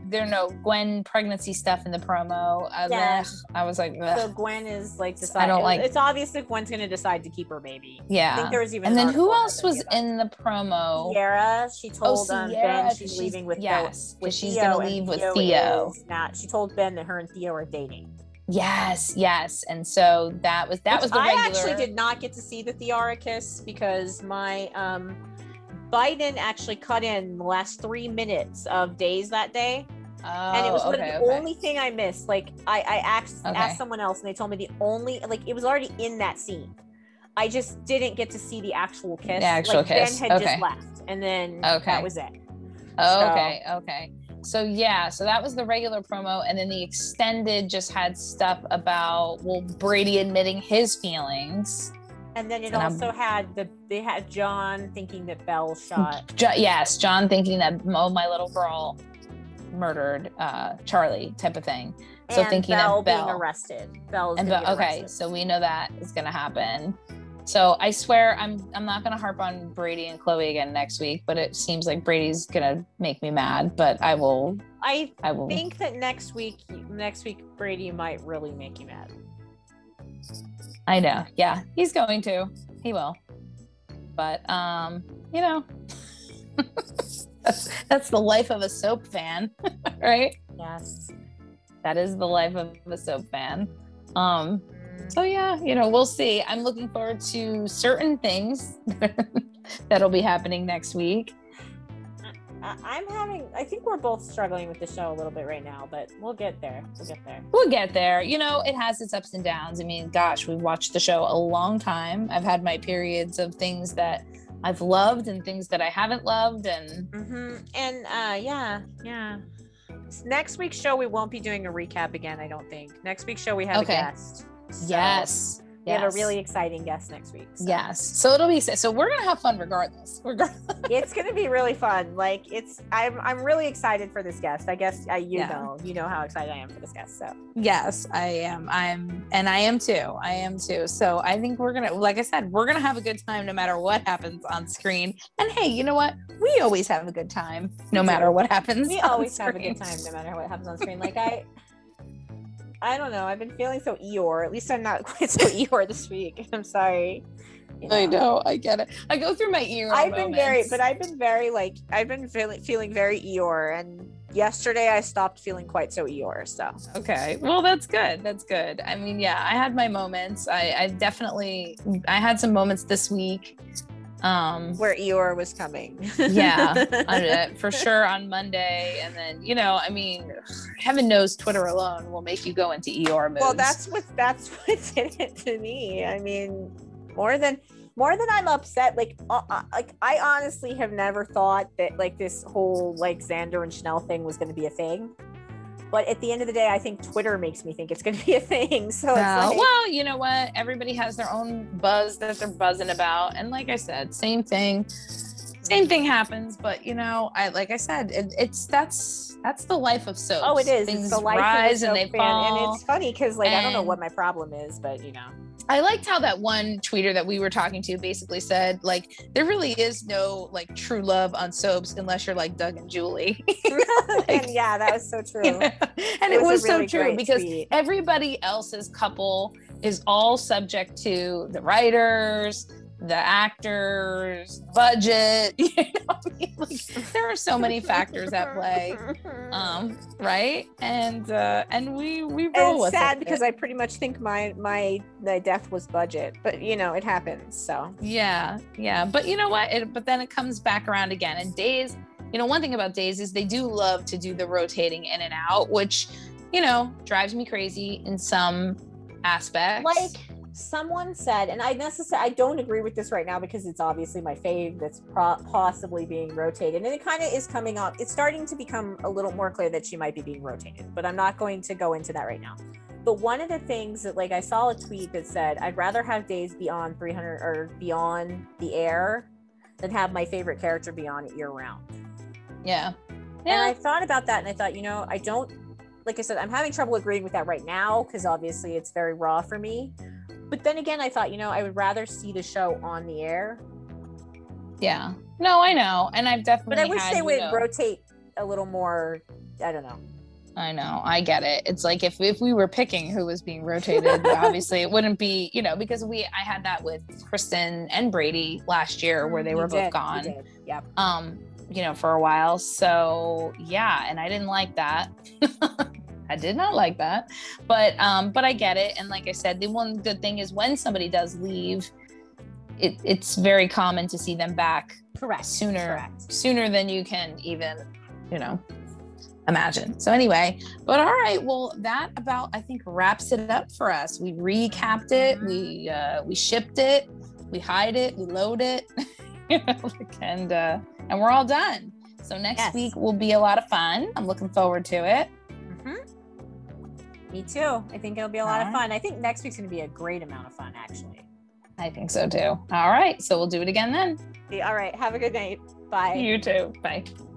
there no Gwen pregnancy stuff in the promo. Uh, Yeah. I was like, ugh. So Gwen is like I decide. don't it- like- It's obvious that Gwen's gonna decide to keep her baby. Yeah. I think there was even. And an then who article else was about in the promo? Sierra. She told Oh, um, Sierra, Ben she's 'cause leaving with yes, Theo, with because she's Theo, gonna and leave with Theo. is Not. She told Ben that her and Theo are dating. Yes, yes. And so that was that Which was the I regular. actually did not get to see the Theara kiss because my um Biden actually cut in the last three minutes of days that day. Oh, And it was one okay, of the okay. only thing I missed. Like I, I asked Okay. asked someone else and they told me the only like it was already in that scene. I just didn't get to see the actual kiss. The actual like, kiss. Ben had Okay. just left. And then Okay. that was it. Oh, So- okay, okay. So yeah, so that was the regular promo, and then the extended just had stuff about well Brady admitting his feelings. And then it And I'm- also had the they had John thinking that Belle shot. Jo- yes, John thinking that oh my little girl murdered uh Charlie type of thing. So and thinking Belle that Belle being arrested. Belle's and gonna Belle, get okay, arrested. so we know that is gonna happen. So I swear I'm I'm not gonna harp on Brady and Chloe again next week, but it seems like Brady's gonna make me mad. But I will I I will think that next week next week Brady might really make you mad. I know. Yeah, he's going to. He will. But um, you know, that's, that's the life of a soap fan, right? Yes. That is the life of a soap fan. Um, so yeah, you know, we'll see. I'm looking forward to certain things that'll be happening next week. I- I'm having I think we're both struggling with the show a little bit right now, but we'll get there. We'll get there. We'll get there. You know, it has its ups and downs. I mean, gosh, we've watched the show a long time. I've had my periods of things that I've loved and things that I haven't loved, and Mm-hmm. And uh yeah, yeah. Next week's show we won't be doing a recap again, I don't think. Next week's show we have Okay. a guest. So yes, We have yes. a really exciting guest next week. so. Yes. So it'll be so we're gonna have fun regardless. We're gonna, It's gonna be really fun. Like it's I'm I'm really excited for this guest. I guess I you Yeah. know, you know how excited I am for this guest. So yes, I am. I'm and I am too. I am too. So I think we're gonna like I said, we're gonna have a good time no matter what happens on screen. And hey, you know what? We always have a good time no We matter do. what happens. we on always have a screen. good time no matter what happens on screen. Like I I don't know. I've been feeling so Eeyore. At least I'm not quite so Eeyore this week. I'm sorry. You I know, I get it. I go through my ear. I've been very, but I've been very like I've been feeling feeling very Eeyore, and yesterday I stopped feeling quite so Eeyore. So Okay. Well, that's good. That's good. I mean, yeah, I had my moments. I, I definitely I had some moments this week. Um where Eeyore was coming. yeah, on it, for sure on Monday. And then, you know, I mean, heaven knows Twitter alone will make you go into Eeyore modes. Well, that's what that's what did it to me. I mean, more than more than I'm upset. Like, uh, uh, like I honestly have never thought that like this whole like Xander and Chanel thing was going to be a thing. But at the end of the day, I think Twitter makes me think it's going to be a thing. So it's Uh, like, well, you know what? Everybody has their own buzz that they're buzzing about. And like I said, same thing. Same thing happens, but you know, I like I said, it, it's that's that's the life of soaps. oh, it is. Things It's the life rise of a and they soap fan. fall. And it's funny because like I don't know And- what my problem is, but you know. I liked how that one tweeter that we were talking to basically said, like, there really is no like true love on soaps unless you're like Doug and Julie. And yeah, that was so true. You know? And it, was a was, really so true great because tweet. everybody else's couple is all subject to the writers, the actors, budget. You know what I mean? Like, there are so many factors at play. Um, right? And uh and we we roll And it's with sad it. because I pretty much think my my my death was budget, but you know it happens. So Yeah, yeah. But you know what? It, but then it comes back around again. And Days, you know, one thing about Days is they do love to do the rotating in and out, which, you know, drives me crazy in some aspects. like someone said, and I necessarily I don't agree with this right now because it's obviously my fave that's pro- possibly being rotated, and it kind of is coming up. It's starting to become a little more clear that she might be being rotated, but I'm not going to go into that right now. But one of the things that, like, I saw a tweet that said, I'd rather have Days be on three hundred or be on the air than have my favorite character be on it year round. yeah. And Yeah. I thought about that and I thought, you know, I don't, like I said, I'm having trouble agreeing with that right now because obviously it's very raw for me. But then again, I thought, you know, I would rather see the show on the air. yeah. No, I know. And I've definitely But I wish had, they you would know, rotate a little more I don't know. I know. I get it. It's like if, if we were picking who was being rotated, obviously it wouldn't be, you know, because we I had that with Kristen and Brady last year where they You were did, both gone. You did. Yep. Um, you know, for a while. So yeah, and I didn't like that. I did not like that. But um, but I get it. And like I said, the one good thing is when somebody does leave, it, it's very common to see them back Correct. sooner Correct. sooner than you can even, you know, imagine. So anyway, but all right, well that about I think wraps it up for us. We recapped it, we uh we shipped it, we hide it, we load it, you know, and uh and we're all done. So next Yes. week will be a lot of fun. I'm looking forward to it. Mm-hmm. Me too. I think it'll be a lot All of right. fun. I think next week's going to be a great amount of fun, actually. I think so too. All right, so we'll do it again then. All right. Have a good night. Bye. You too. Bye.